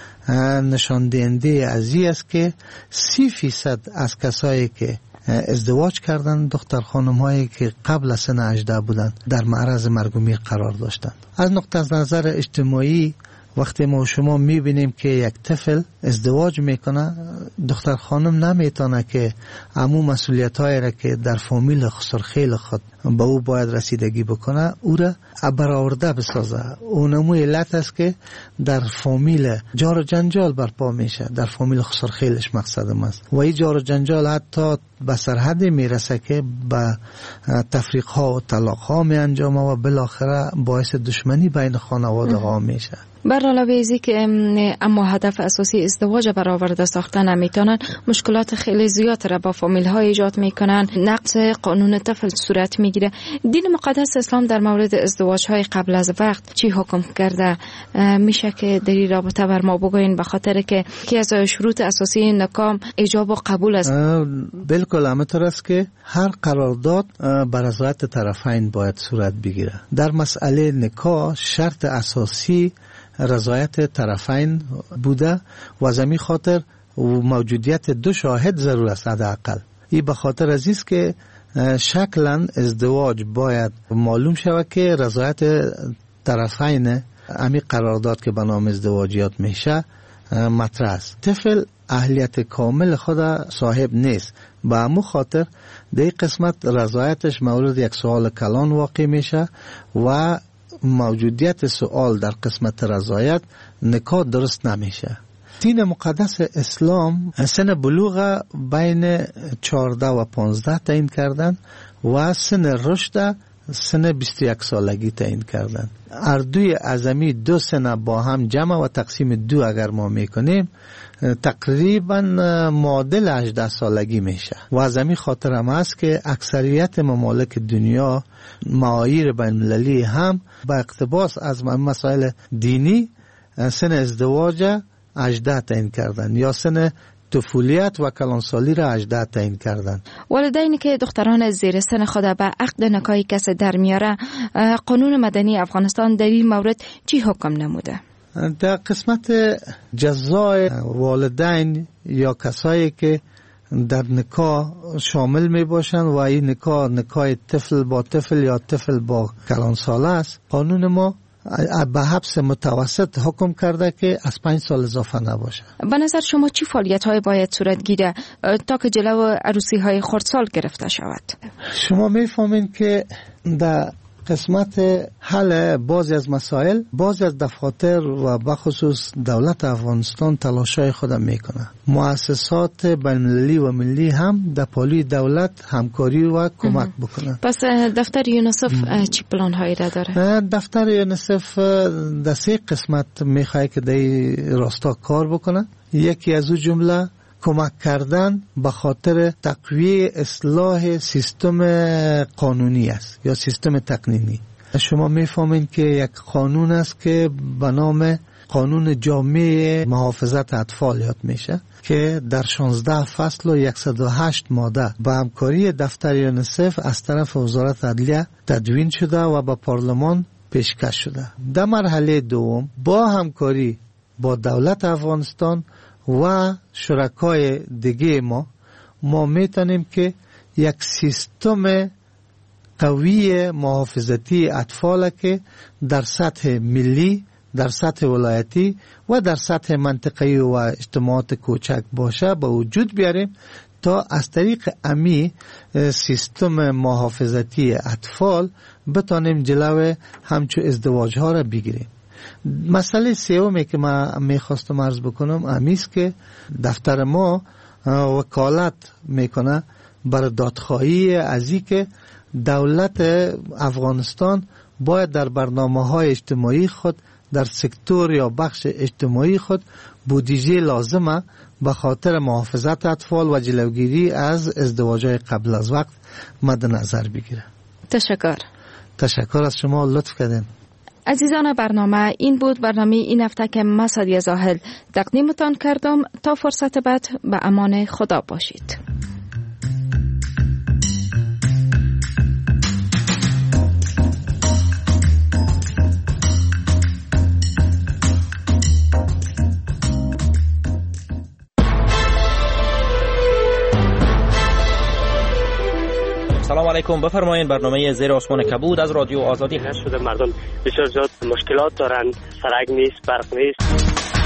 نشان دهنده ازی است که 30% از کسایی که ازدواج کردن دختر خانم هایی که قبل از سن 18 بودن در معرض مرگ و میر قرار داشتند. از نقطه نظر اجتماعی وقتی ما شما میبینیم که یک طفل ازدواج میکنه دختر خانم نمیتونه که عموم مسئولیت هایی را که در فامیل سرخیل خود به او باید رسیدگی بکنه او را برآورده بسازه. اونمو علت است که در فامیل جار و جنجال برپا میشه. در فامیل سرخیلش مقصدم است و این جار و جنجال حتی به سرحد میرسه که به تفریق ها و طلاق ها می انجامه و بالاخره باعث دشمنی بین خانواده ها میشه. بر علاوه ازی که اما هدف اساسی ازدواج برآورده ساختن نمیتونن مشکلات خیلی زیاد را با فامیل ها ایجاد میکنن. نقض قانون طفل صورت میگیره. دین مقدس اسلام در مورد ازدواج های قبل از وقت چی حکم کرده؟ میشه که در این رابطه بر ما بگوین به خاطر که یکی از شروط اساسی نکاح ایجاب و قبول است. بالکل همینطور است که هر قرارداد بر رضایت طرفین باید صورت بگیره. در مسئله نکاح شرط اساسی رضایت طرفین بوده و از همین خاطر موجودیت 2 شاهد ضرور است حداقل. این به خاطر است که شکلا ازدواج باید معلوم شود که رضایت طرفین همین قرارداد که به نام ازدواجیات میشه مطرح است. طفل اهلیت کامل خود صاحب نیست، به همون خاطر در این قسمت رضایتش مورد یک سوال کلان واقع میشه و موجودیت سوال در قسمت رضایت نکاح درست نمیشه. دین مقدس اسلام سن بلوغ بین 14 و 15 تعیین کردن و سن رشد سن 21 سالگی تعیین کردن. اردوی اعظمی 2 سن با هم جمع و تقسیم 2 اگر ما میکنیم تقریبا معادل 18 سالگی میشه و از همین خاطر هم هست که اکثریت ممالک دنیا معاییر بین المللی هم با اقتباس از مسائل دینی سن ازدواج 18 تعیین کردن یا سن طفولیت و کلانسالی را 18 تعیین کردن. والدینی که دختران زیر سن خود به عقد نکاح کسی در میاره قانون مدنی افغانستان در این مورد چی حکم نموده؟ در قسمت جزای والدین یا کسایی که در نکاح شامل می باشند و این نکاح طفل با طفل یا طفل با کلانساله است، قانون ما به حبس متوسط حکم کرده که از 5 سال اضافه نباشه. به نظر شما چی فعالیت های باید صورت گیره تا که جلو عروسی های خردسال گرفته شود؟ شما میفهمین که در قسمت حل بعضی از مسائل، بعضی از دفاتر و بخصوص دولت افغانستان تلاشای خود میکنه. مؤسسات بین‌المللی و ملی هم در پالی دولت همکاری و کمک بکنه. پس دفتر یونیسف چی پلان هایی را داره؟ دفتر یونیسف در 3 قسمت میخواد که در راستا کار بکنه. یکی از اون جمله کمک کردن به خاطر تقویه اصلاح سیستم قانونی است یا سیستم تقنینی. شما میفهمین که یک قانون است که به نام قانون جامع محافظت اطفال یاد میشه که در 16 فصل و 108 ماده با همکاری دفتر یونیسف از طرف وزارت عدلیه تدوین شده و به پارلمان پیشکش شده. در مرحله دوم با همکاری با دولت افغانستان و شرکای دیگه ما میتونیم که یک سیستم قوی محافظتی اطفال که در سطح ملی، در سطح ولایتی و در سطح منطقه‌ای و اجتماعات کوچک باشه به وجود بیاریم تا از طریق امی سیستم محافظتی اطفال بتانیم جلوی همچو ازدواج ها را بگیریم. مسئله سومی که من میخواستم عرض بکنم امیست که دفتر ما وکالت میکنه بر دادخواهی ازی که دولت افغانستان باید در برنامه‌های اجتماعی خود در سکتور یا بخش اجتماعی خود بودجه لازمه به خاطر محافظت اطفال و جلوگیری از ازدواج‌های قبل از وقت مد نظر بگیره. تشکر از شما، لطف کردین. عزیزان برنامه، این بود برنامه این هفته که من سادیه زاهل تقدیمتان کردم. تا فرصت بعد به امان خدا باشید. سلام علیکم، بفرمایید. برنامه زیر آسمان کبود از رادیو آزادی هست شده. مردم بسیار زیاد مشکلات دارن، سرک نیست، برق نیست.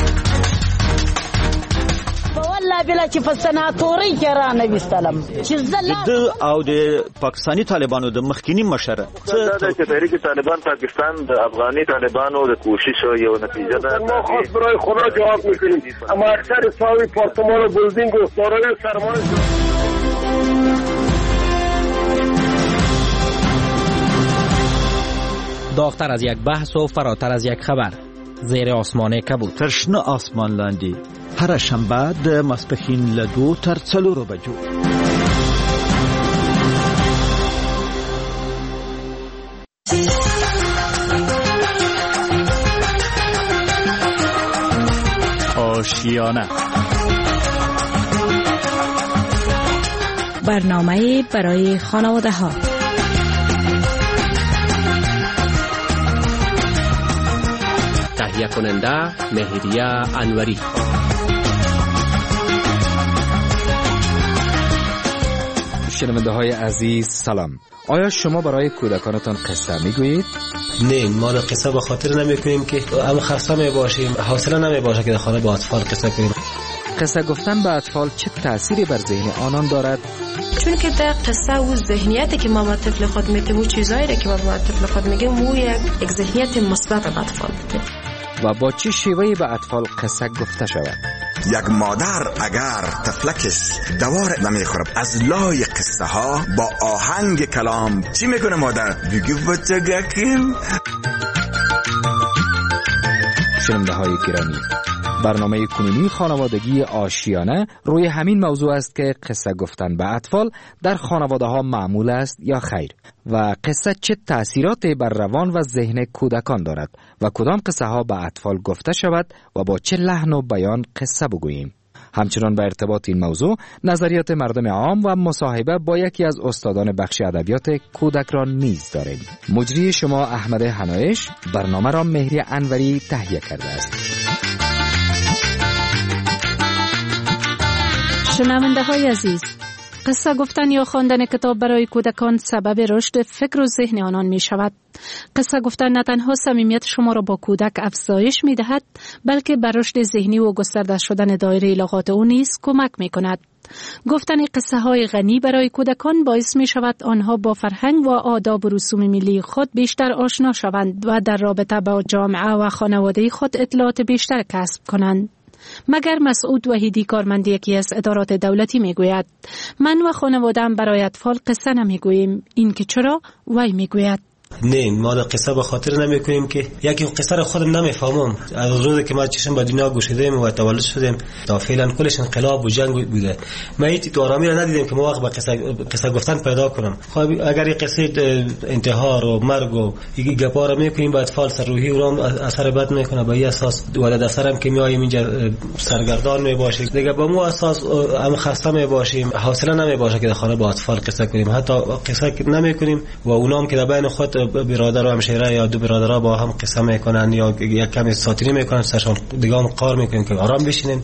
والله بلا چې په سناتوري کې را نویستلم چې د او د پاکستانی طالبانو د مخکینی مشر دا چې تحریک طالبان پاکستان د افغاني طالبانو د کوشش یو نتیجه ده. ما خاص برای خدا جواب میکنیم، اما اکثر ساوی پارتمان و بلدینگ و دارای سرمایه داغتر از یک بحث و فراتر از یک خبر. زیر آسمان کبود. ترشنه آسمان لاندی. هر شنبه د ماسپښین له 2 تر 4 بجو. آشیانه، برنامه برای خانواده ها. تهیه کننده مهریه انوری. شنونده های عزیز سلام. آیا شما برای کودکانتان قصه میگویید؟ نه، ما قصه به خاطر نمیکنیم که هم خسته میباشیم، حوصله نمیباشه که در خانه با اطفال قصه کنیم. قصه گفتن به اطفال چه تأثیری بر ذهن آنان دارد؟ چون که در قصه و ذهنیتی که ما با طفل خود میتیم و چیزایی که ما با طفل خود میگیم و یک ذهنیت مثبت به اطفال میتیم. و با چه شیوهی به اطفال قصه گفته شود؟ یک مادر اگر طفلکش دوار نمیخورد از لای قصه ها با آهنگ کلام چی میکنه مادر؟ بگی بچه گکیم. شنونده های گرامی، برنامه کنونی خانوادگی آشیانه روی همین موضوع است که قصه گفتن به اطفال در خانواده ها معمول است یا خیر و قصه چه تأثیراتی بر روان و ذهن کودکان دارد و کدام قصه ها به اطفال گفته شود و با چه لحن و بیان قصه بگوییم. همچنان به ارتباط این موضوع نظریات مردم عام و مصاحبه با یکی از استادان بخش ادبیات کودک را نیز داریم. مجری شما احمد حنایش برنامه را مهری انوری تهیه کرده است. شنونده های عزیز، قصه گفتن یا خواندن کتاب برای کودکان سبب رشد فکر و ذهن آنان می شود. قصه گفتن نه تنها صمیمیت شما را با کودک افزایش می دهد، بلکه بر رشد ذهنی و گسترده شدن دایره لغات او نیز کمک می کند. گفتن قصه های غنی برای کودکان باعث می شود آنها با فرهنگ و آداب و رسوم ملی خود بیشتر آشنا شوند و در رابطه با جامعه و خانواده خود اطلاعات بیشتر کسب کنند. مگر مسعود وحیدی کارمند یکی از ادارات دولتی می گوید من و خانواده‌ام برای اطفال قصه نمی گوییم. این که چرا؟ وی می گوید نه، ما در قصه به خاطر نمی کنیم که یکی قصه را خودم نمیفهمم. از روزی که ما چشم به دنیا گشودیم و تولد شدیم تا فعلا کلش انقلاب و جنگ بوده، ما هیچ تو آرامی را ندیدیم که ما وقت به قصه گفتن پیدا کنم. خب اگر یک قصه انتحار و مرگ و یک گپا را میکنیم با اطفال سر روحی اونم اثر بد میکنه. به این اساس ولد اثرم که میایم اینجا سرگردان میباشیم دیگه، با مو اساس هم خسته میباشیم، حوصله نمیباشه که در خانه با اطفال قصه کنیم. حتی قصه نمیکنیم و اونام که در بین خود برادر و همشیره یا دو برادرها با هم قصه میکنن یا یک کمی ساتری میکنن، سرشان دیگه هم قار میکنن که آرام بشینن.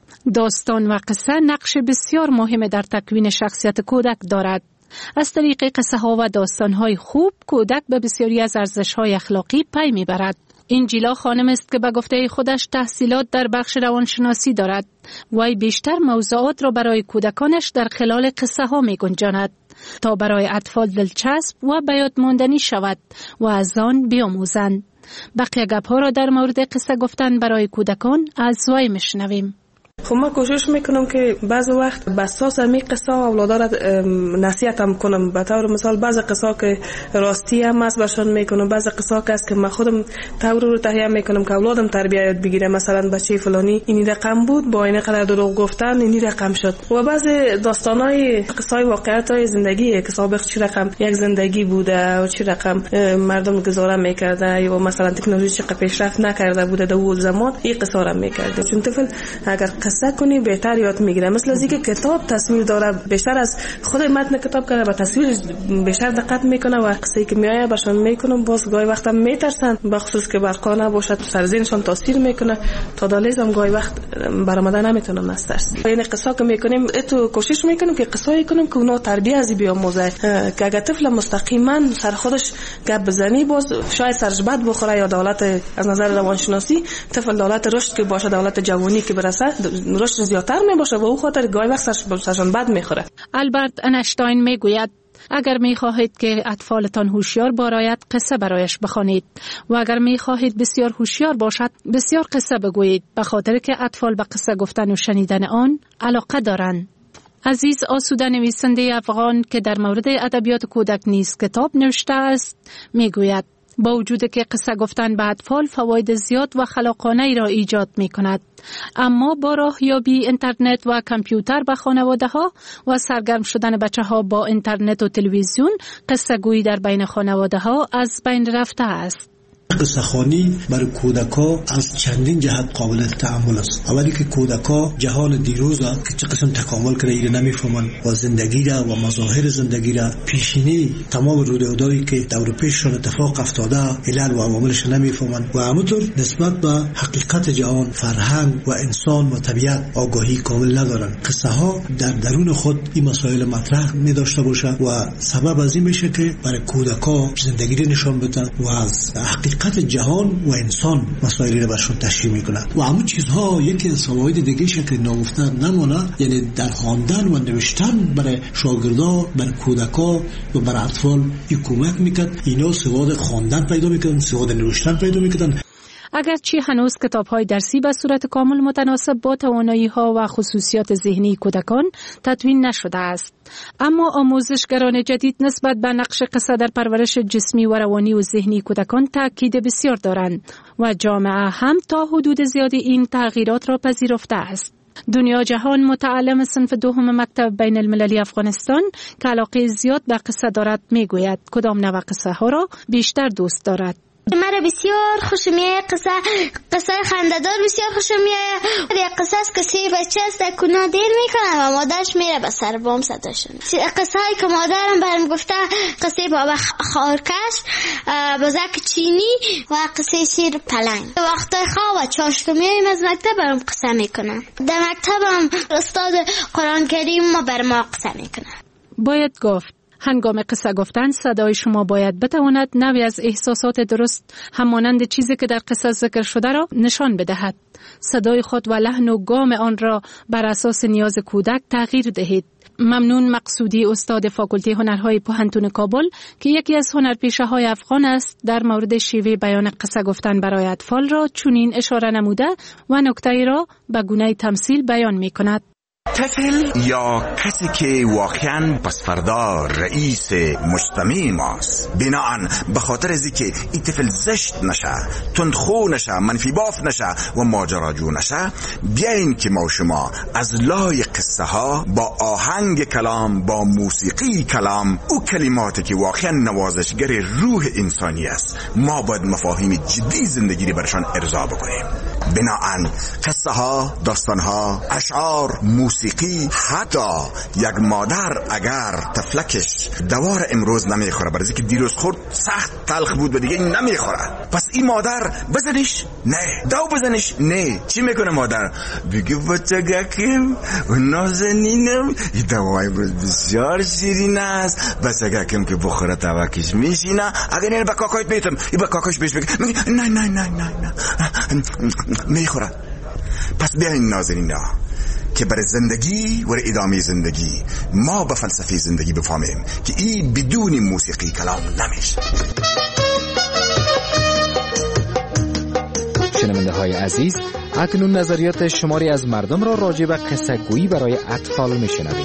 داستان و قصه نقش بسیار مهم در تکوین شخصیت کودک دارد. از طریق قصه ها و داستان های خوب کودک به بسیاری از ارزش های اخلاقی پی میبرد. انجیلا خانم است که به گفته خودش تحصیلات در بخش روانشناسی دارد. وی بیشتر موضوعات را برای کودکانش در خلال قصه ها می گنجاند تا برای اطفال دلچسب و به یاد ماندنی شود و از آن بیاموزند. بقیه گپ ها را در مورد قصه گفتن برای کودکان از وی میشنویم. خب من کوشش میکنم که بعضی وقت به اساس می قصه اولادها را نصیحت هم کنم. به طور مثال بعضی قصه که راستی هم است برشان میکنم، بعضی قصه که است که من خودم طور رو تهیه میکنم که اولادم تربیت یاد بگیره. مثلا بچه فلانی این رقم بود با این قدر دروغ گفتن این رقم شد. و بعضی داستانای قصه واقعیت های زندگی که سابق چه رقم یک زندگی بوده و چه رقم مردم گزاره میکرده یا مثلا تکنولوژی چقدر پیشرفت نکرده بوده در اون زمان این قصه را میکرده. چون طفل اگر قصه کنی بهتر یاد میگیره. مثل از اینکه کتاب تصویر داره، بیشتر از خود متن کتاب کنه و تصویر بیشتر دقت میکنه و قصه‌ای که میایه برشان میکنم. باز گاهی وقت هم میترسن، بخصوص که برقانه باشد سر ذهنشان تاثیر میکنه. تا دالیزم گاهی وقت برآمده نمیتونن از ترس. یعنی قصه که میکنیم اتو کوشش میکنیم که قصه‌ای کنیم که اونا تربیت از بیاموزه، که اگه طفل مستقیما سر خودش گپ بزنی باز شاید سرش بد بخوره یا دولت از نظر روانشناسی طفل دولت رشد که باشه، دولت جوانی که برسه رشد زیادتر میباشه و او خاطر گاهی وقت سرشان بد میخوره. البرت انشتاین میگوید اگر میخواهید که اطفالتان هوشیار باشد قصه برایش بخوانید و اگر میخواهید بسیار هوشیار باشد بسیار قصه بگویید، به خاطر که اطفال به قصه گفتن و شنیدن آن علاقه دارند. عزیز آسوده نویسنده افغان که در مورد ادبیات کودک نیز کتاب نوشته است میگوید با وجود که قصه گفتن به اطفال فواید زیاد و خلاقانه ای را ایجاد می کند، اما با راهیابی اینترنت و کامپیوتر به خانواده ها و سرگرم شدن بچه ها با اینترنت و تلویزیون قصه گویی در بین خانواده ها از بین رفته است. قصه خوانی برای کودکا از چندین جهت قابل تأمل است. اولی که کودکا جهان دیروز را که چه قسم تکامل کرده ایره نمیفهمن و زندگی را و مظاهر زندگی را پیشینی تمام رویدادهایی که دور پیششان اتفاق افتاده علل و عواملش نمیفهمن و همونطور نسبت به حقیقت جهان، فرهنگ و انسان و طبیعت آگاهی کامل ندارن. قصه ها در درون خود این مسائل مطرح می داشته باشه و سبب از این میشه که برای کودکا زندگی را نشان بدن و از حقیقت جهان و انسان مسائلی را برشون تشریح میکنه. و همون چیزها یکی از فواید دیگه که نگفتن نمونه، یعنی در خواندن و نوشتن برای شاگردا، برای کودکا و برای اطفال این کمک میکرد اینا سواد خواندن پیدا میکردن، سواد نوشتن پیدا میکردن. اگرچه هنوز کتاب‌های درسی به صورت کامل متناسب با توانایی‌ها و خصوصیات ذهنی کودکان تدوین نشده است، اما آموزشگران جدید نسبت به نقش قصه در پرورش جسمی و روانی و ذهنی کودکان تاکید بسیار دارند و جامعه هم تا حدود زیادی این تغییرات را پذیرفته است. دنیا جهان متعلم صنف دوم مکتب بین المللی افغانستان که علاقه زیاد به قصه دارد میگوید کدام نوع قصه ها را بیشتر دوست دارد. مرا بسیار خوش میاد قصه خنده‌دار بسیار خوش میاد. یک قصه است که 3 بچه است در کنار دیر میکنه و مادرش میره به سر بام صداشون. قصه هایی که مادرم برام گفته قصه بابا خارکش، بزک چینی و قصه شیر پلنگ. وقتای خواب و چاشتو میایم از مکتب برام قصه میکنم. در مکتبم استاد قرآن کریم ما بر ما قصه میکنه. باید گفت هنگام قصه گفتن صدای شما باید بتواند نوعی از احساسات درست همانند چیزی که در قصه ذکر شده را نشان بدهد. صدای خود و لحن و گام آن را بر اساس نیاز کودک تغییر دهید. ممنون مقصودی، استاد فاکولته هنرهای پوهنتون کابل که یکی از هنرپیشه‌های افغان است، در مورد شیوه بیان قصه گفتن برای اطفال را چنین اشاره نموده و نکته‌ای را به گونه تمثیل بیان می‌کند. طفل یا کسی که واقعا پس فردا رئیس مجتمع ماست، بناهن به خاطر از که این طفل زشت نشه، تندخو نشه، منفی باف نشه و ماجراجو نشه، بیاین که ما شما از لای قصه ها با آهنگ کلام، با موسیقی کلام، او کلماتی که واقعا نوازشگر روح انسانی است، ما باید مفاهیم جدی زندگی رو برشان ارضا بکنیم. بناهن قصه ها، داستان ها، اشعار، موسیقی، حتی یک مادر اگر طفلکش دوار امروز نمیخوره برای که دیروز خورد سخت تلخ بود و دیگه نمیخوره، پس این مادر بزنش؟ نه. دو بزنش؟ نه. چی میکنه مادر؟ بگه بچگکم و نازنینم این دوای بسیار شیرین است، بچگکم که بخوره توکش میشینه، اگر این با کاکایت بیتم این با کاکاش بیش بگه میگه نه نه نه نه نه میخوره. پس بیاین نازنینا که برای زندگی و ادامه زندگی ما به فلسفه زندگی بفهمیم که این بدون موسیقی کلام نمیشه. شنونده های عزیز، اکنون نظریات شماری از مردم را راجع به قصه گویی برای اطفال میشنویم.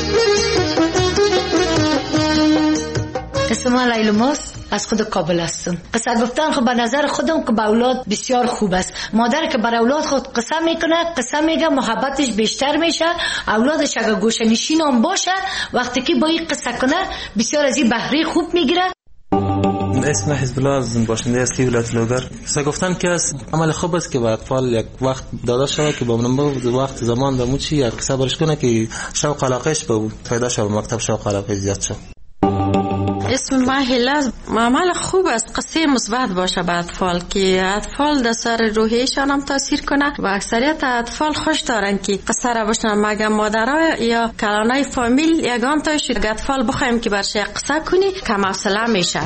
اسم من لیلماس، از خود کابل هستم. قصه گفتن خب به نظر خودم که به اولاد بسیار خوب است. مادر که بر اولاد خود قصه میکنه، قصه میگه، محبتش بیشتر میشه. اولادش اگر گوشه نشین هم باشه، وقتی که با این قصه کنه بسیار از این بهره خوب میگیره. اسم حزب الله از باشنده اصلی ولایت لوگر. قصه گفتن که از عمل خوب است که به اطفال یک وقت داده شود که با منبع وقت زمان در موچی یک قصه برش کنه که شوق علاقهش به پیدا شود، مکتب شوق علاقه زیاد شد. اسم من هیلا. عمل خوب است قصه مثبت باشه به اطفال که اطفال در سر روحیشان هم تاثیر کنه و اکثریت اطفال خوش دارن که قصه را بشنن. مگه مادرها یا کلانای فامیل یگان تایش اطفال بخوایم که برش قصه کنی کم حوصله میشه.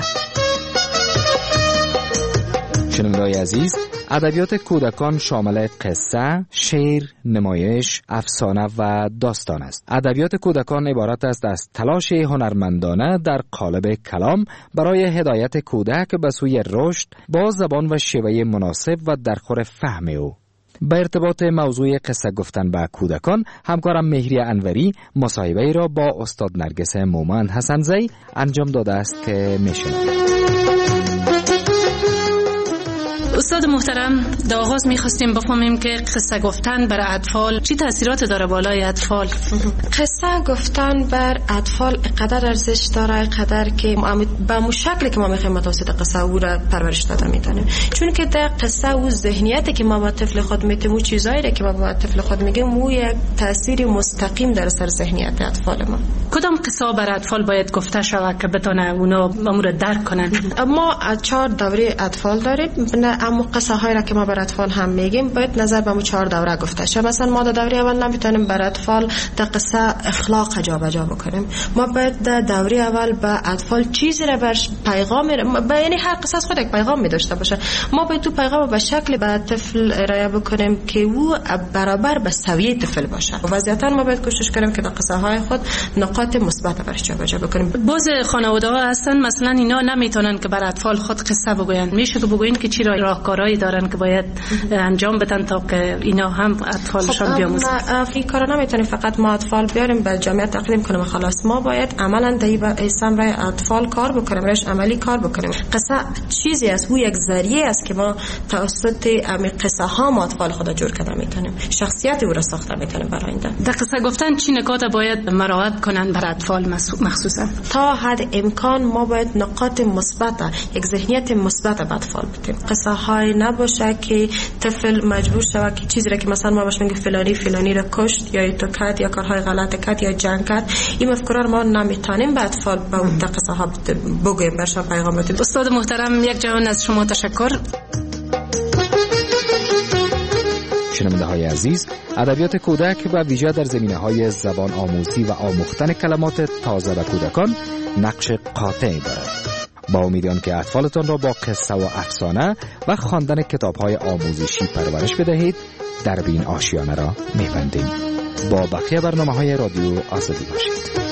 شنونده‌های عزیز، ادبیات کودکان شامل قصه، شعر، نمایش، افسانه و داستان است. ادبیات کودکان عبارت است از تلاش هنرمندانه در قالب کلام برای هدایت کودک به سوی رشد با زبان و شیوه مناسب و در خور فهم او. به ارتباط موضوع قصه گفتن به کودکان، همکارم مهری انوری مصاحبه را با استاد نرگس مومند حسن‌زی انجام داده است که میشنوید. استاد محترم، در آغاز می‌خواستیم بفهمیم که قصه گفتن بر اطفال چی تاثیرات داره بالای اطفال؟ قصه گفتن بر اطفال قدر ارزش داره، قدر که به مو شکلی که ما می‌خوایم متوسط قصه او را پرورش داده می‌تونیم، چون که در قصه او ذهنیتی که ما با طفل خود میتیم، چیزایی که ما با طفل خود میگیم، مو یک تأثیر مستقیم در سر ذهنیت اطفال ما. کدام قصه بر اطفال باید گفته شود که بتونه اونا امور درک کنن؟ ما 4 دوره اطفال داریم. اما قصه هایی را که ما بر اطفال هم میگیم باید نظر به مو 4 دوره گفته شه. مثلا ما در دوره اول نمیتونیم بر اطفال در قصه اخلاق جابجا بکنیم. ما باید در دوره اول به اطفال چیزی را بر پیغام، یعنی هر قصه از خود یک پیغام می داشته باشه. ما باید تو پیغام به شکل به طفل ارائه بکنیم که او برابر به سویه طفل باشه. وضعیتا ما باید کوشش کنیم که در قصه های خود نقاط مثبت برش جابجا بکنیم. باز خانواده ها هستن مثلا اینا نمیتونن که بر اطفال خود قصه بگوین. میشه که بگوین که چی را راهکارهایی دارن که باید انجام بدن تا که اینا هم اطفالشان بیاموزن؟ این کارا نمیتونیم فقط ما اطفال بیاریم به جامعه تقدیم کنیم خلاص. ما باید عملا در اسم رای اطفال کار بکنیم، روش عملی کار بکنیم. قصه چیزی است، او یک ذریعه است که ما توسط قصه ها ما اطفال خود جور کرده میتونیم، شخصیت او را ساخته میتونیم برای آینده. در قصه گفتن چی نکات باید مراعات کنن بر اطفال مخصوصا؟ تا حد امکان ما باید نقاط مثبت، یک ذهنیت مثبت به اطفال بدیم. قصه های نباشه که طفل مجبور شود که چیزی را که مثلا ما بهش میگیم فلانی را کشت یا تو کرد یا کارهای غلط کرد یا جنگ کرد، این مفکوره ما نمیتونیم به اطفال به اون قصه ها بگوییم، برشان پیغام بدیم. استاد محترم، یک جهان از شما تشکر. شنونده های عزیز، ادبیات کودک و ویژه در زمینه های زبان آموزی و آموختن کلمات تازه به کودکان نقش قاطعی دارد. با امیدوارم که اطفالتان را با قصه و افسانه و خواندن کتاب‌های آموزشی پرورش بدهید. درب این آشیانه را می‌بندیم. با بقیه برنامه‌های رادیو آزادی باشید.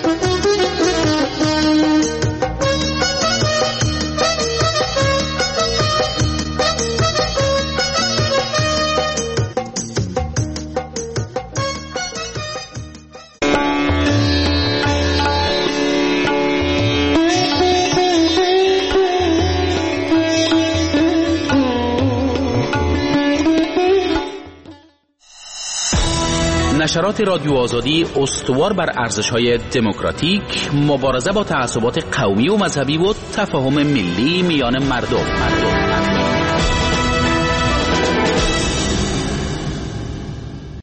نشرات رادیو آزادی استوار بر ارزش‌های دموکراتیک، مبارزه با تعصبات قومی و مذهبی و تفاهم ملی میان مردم.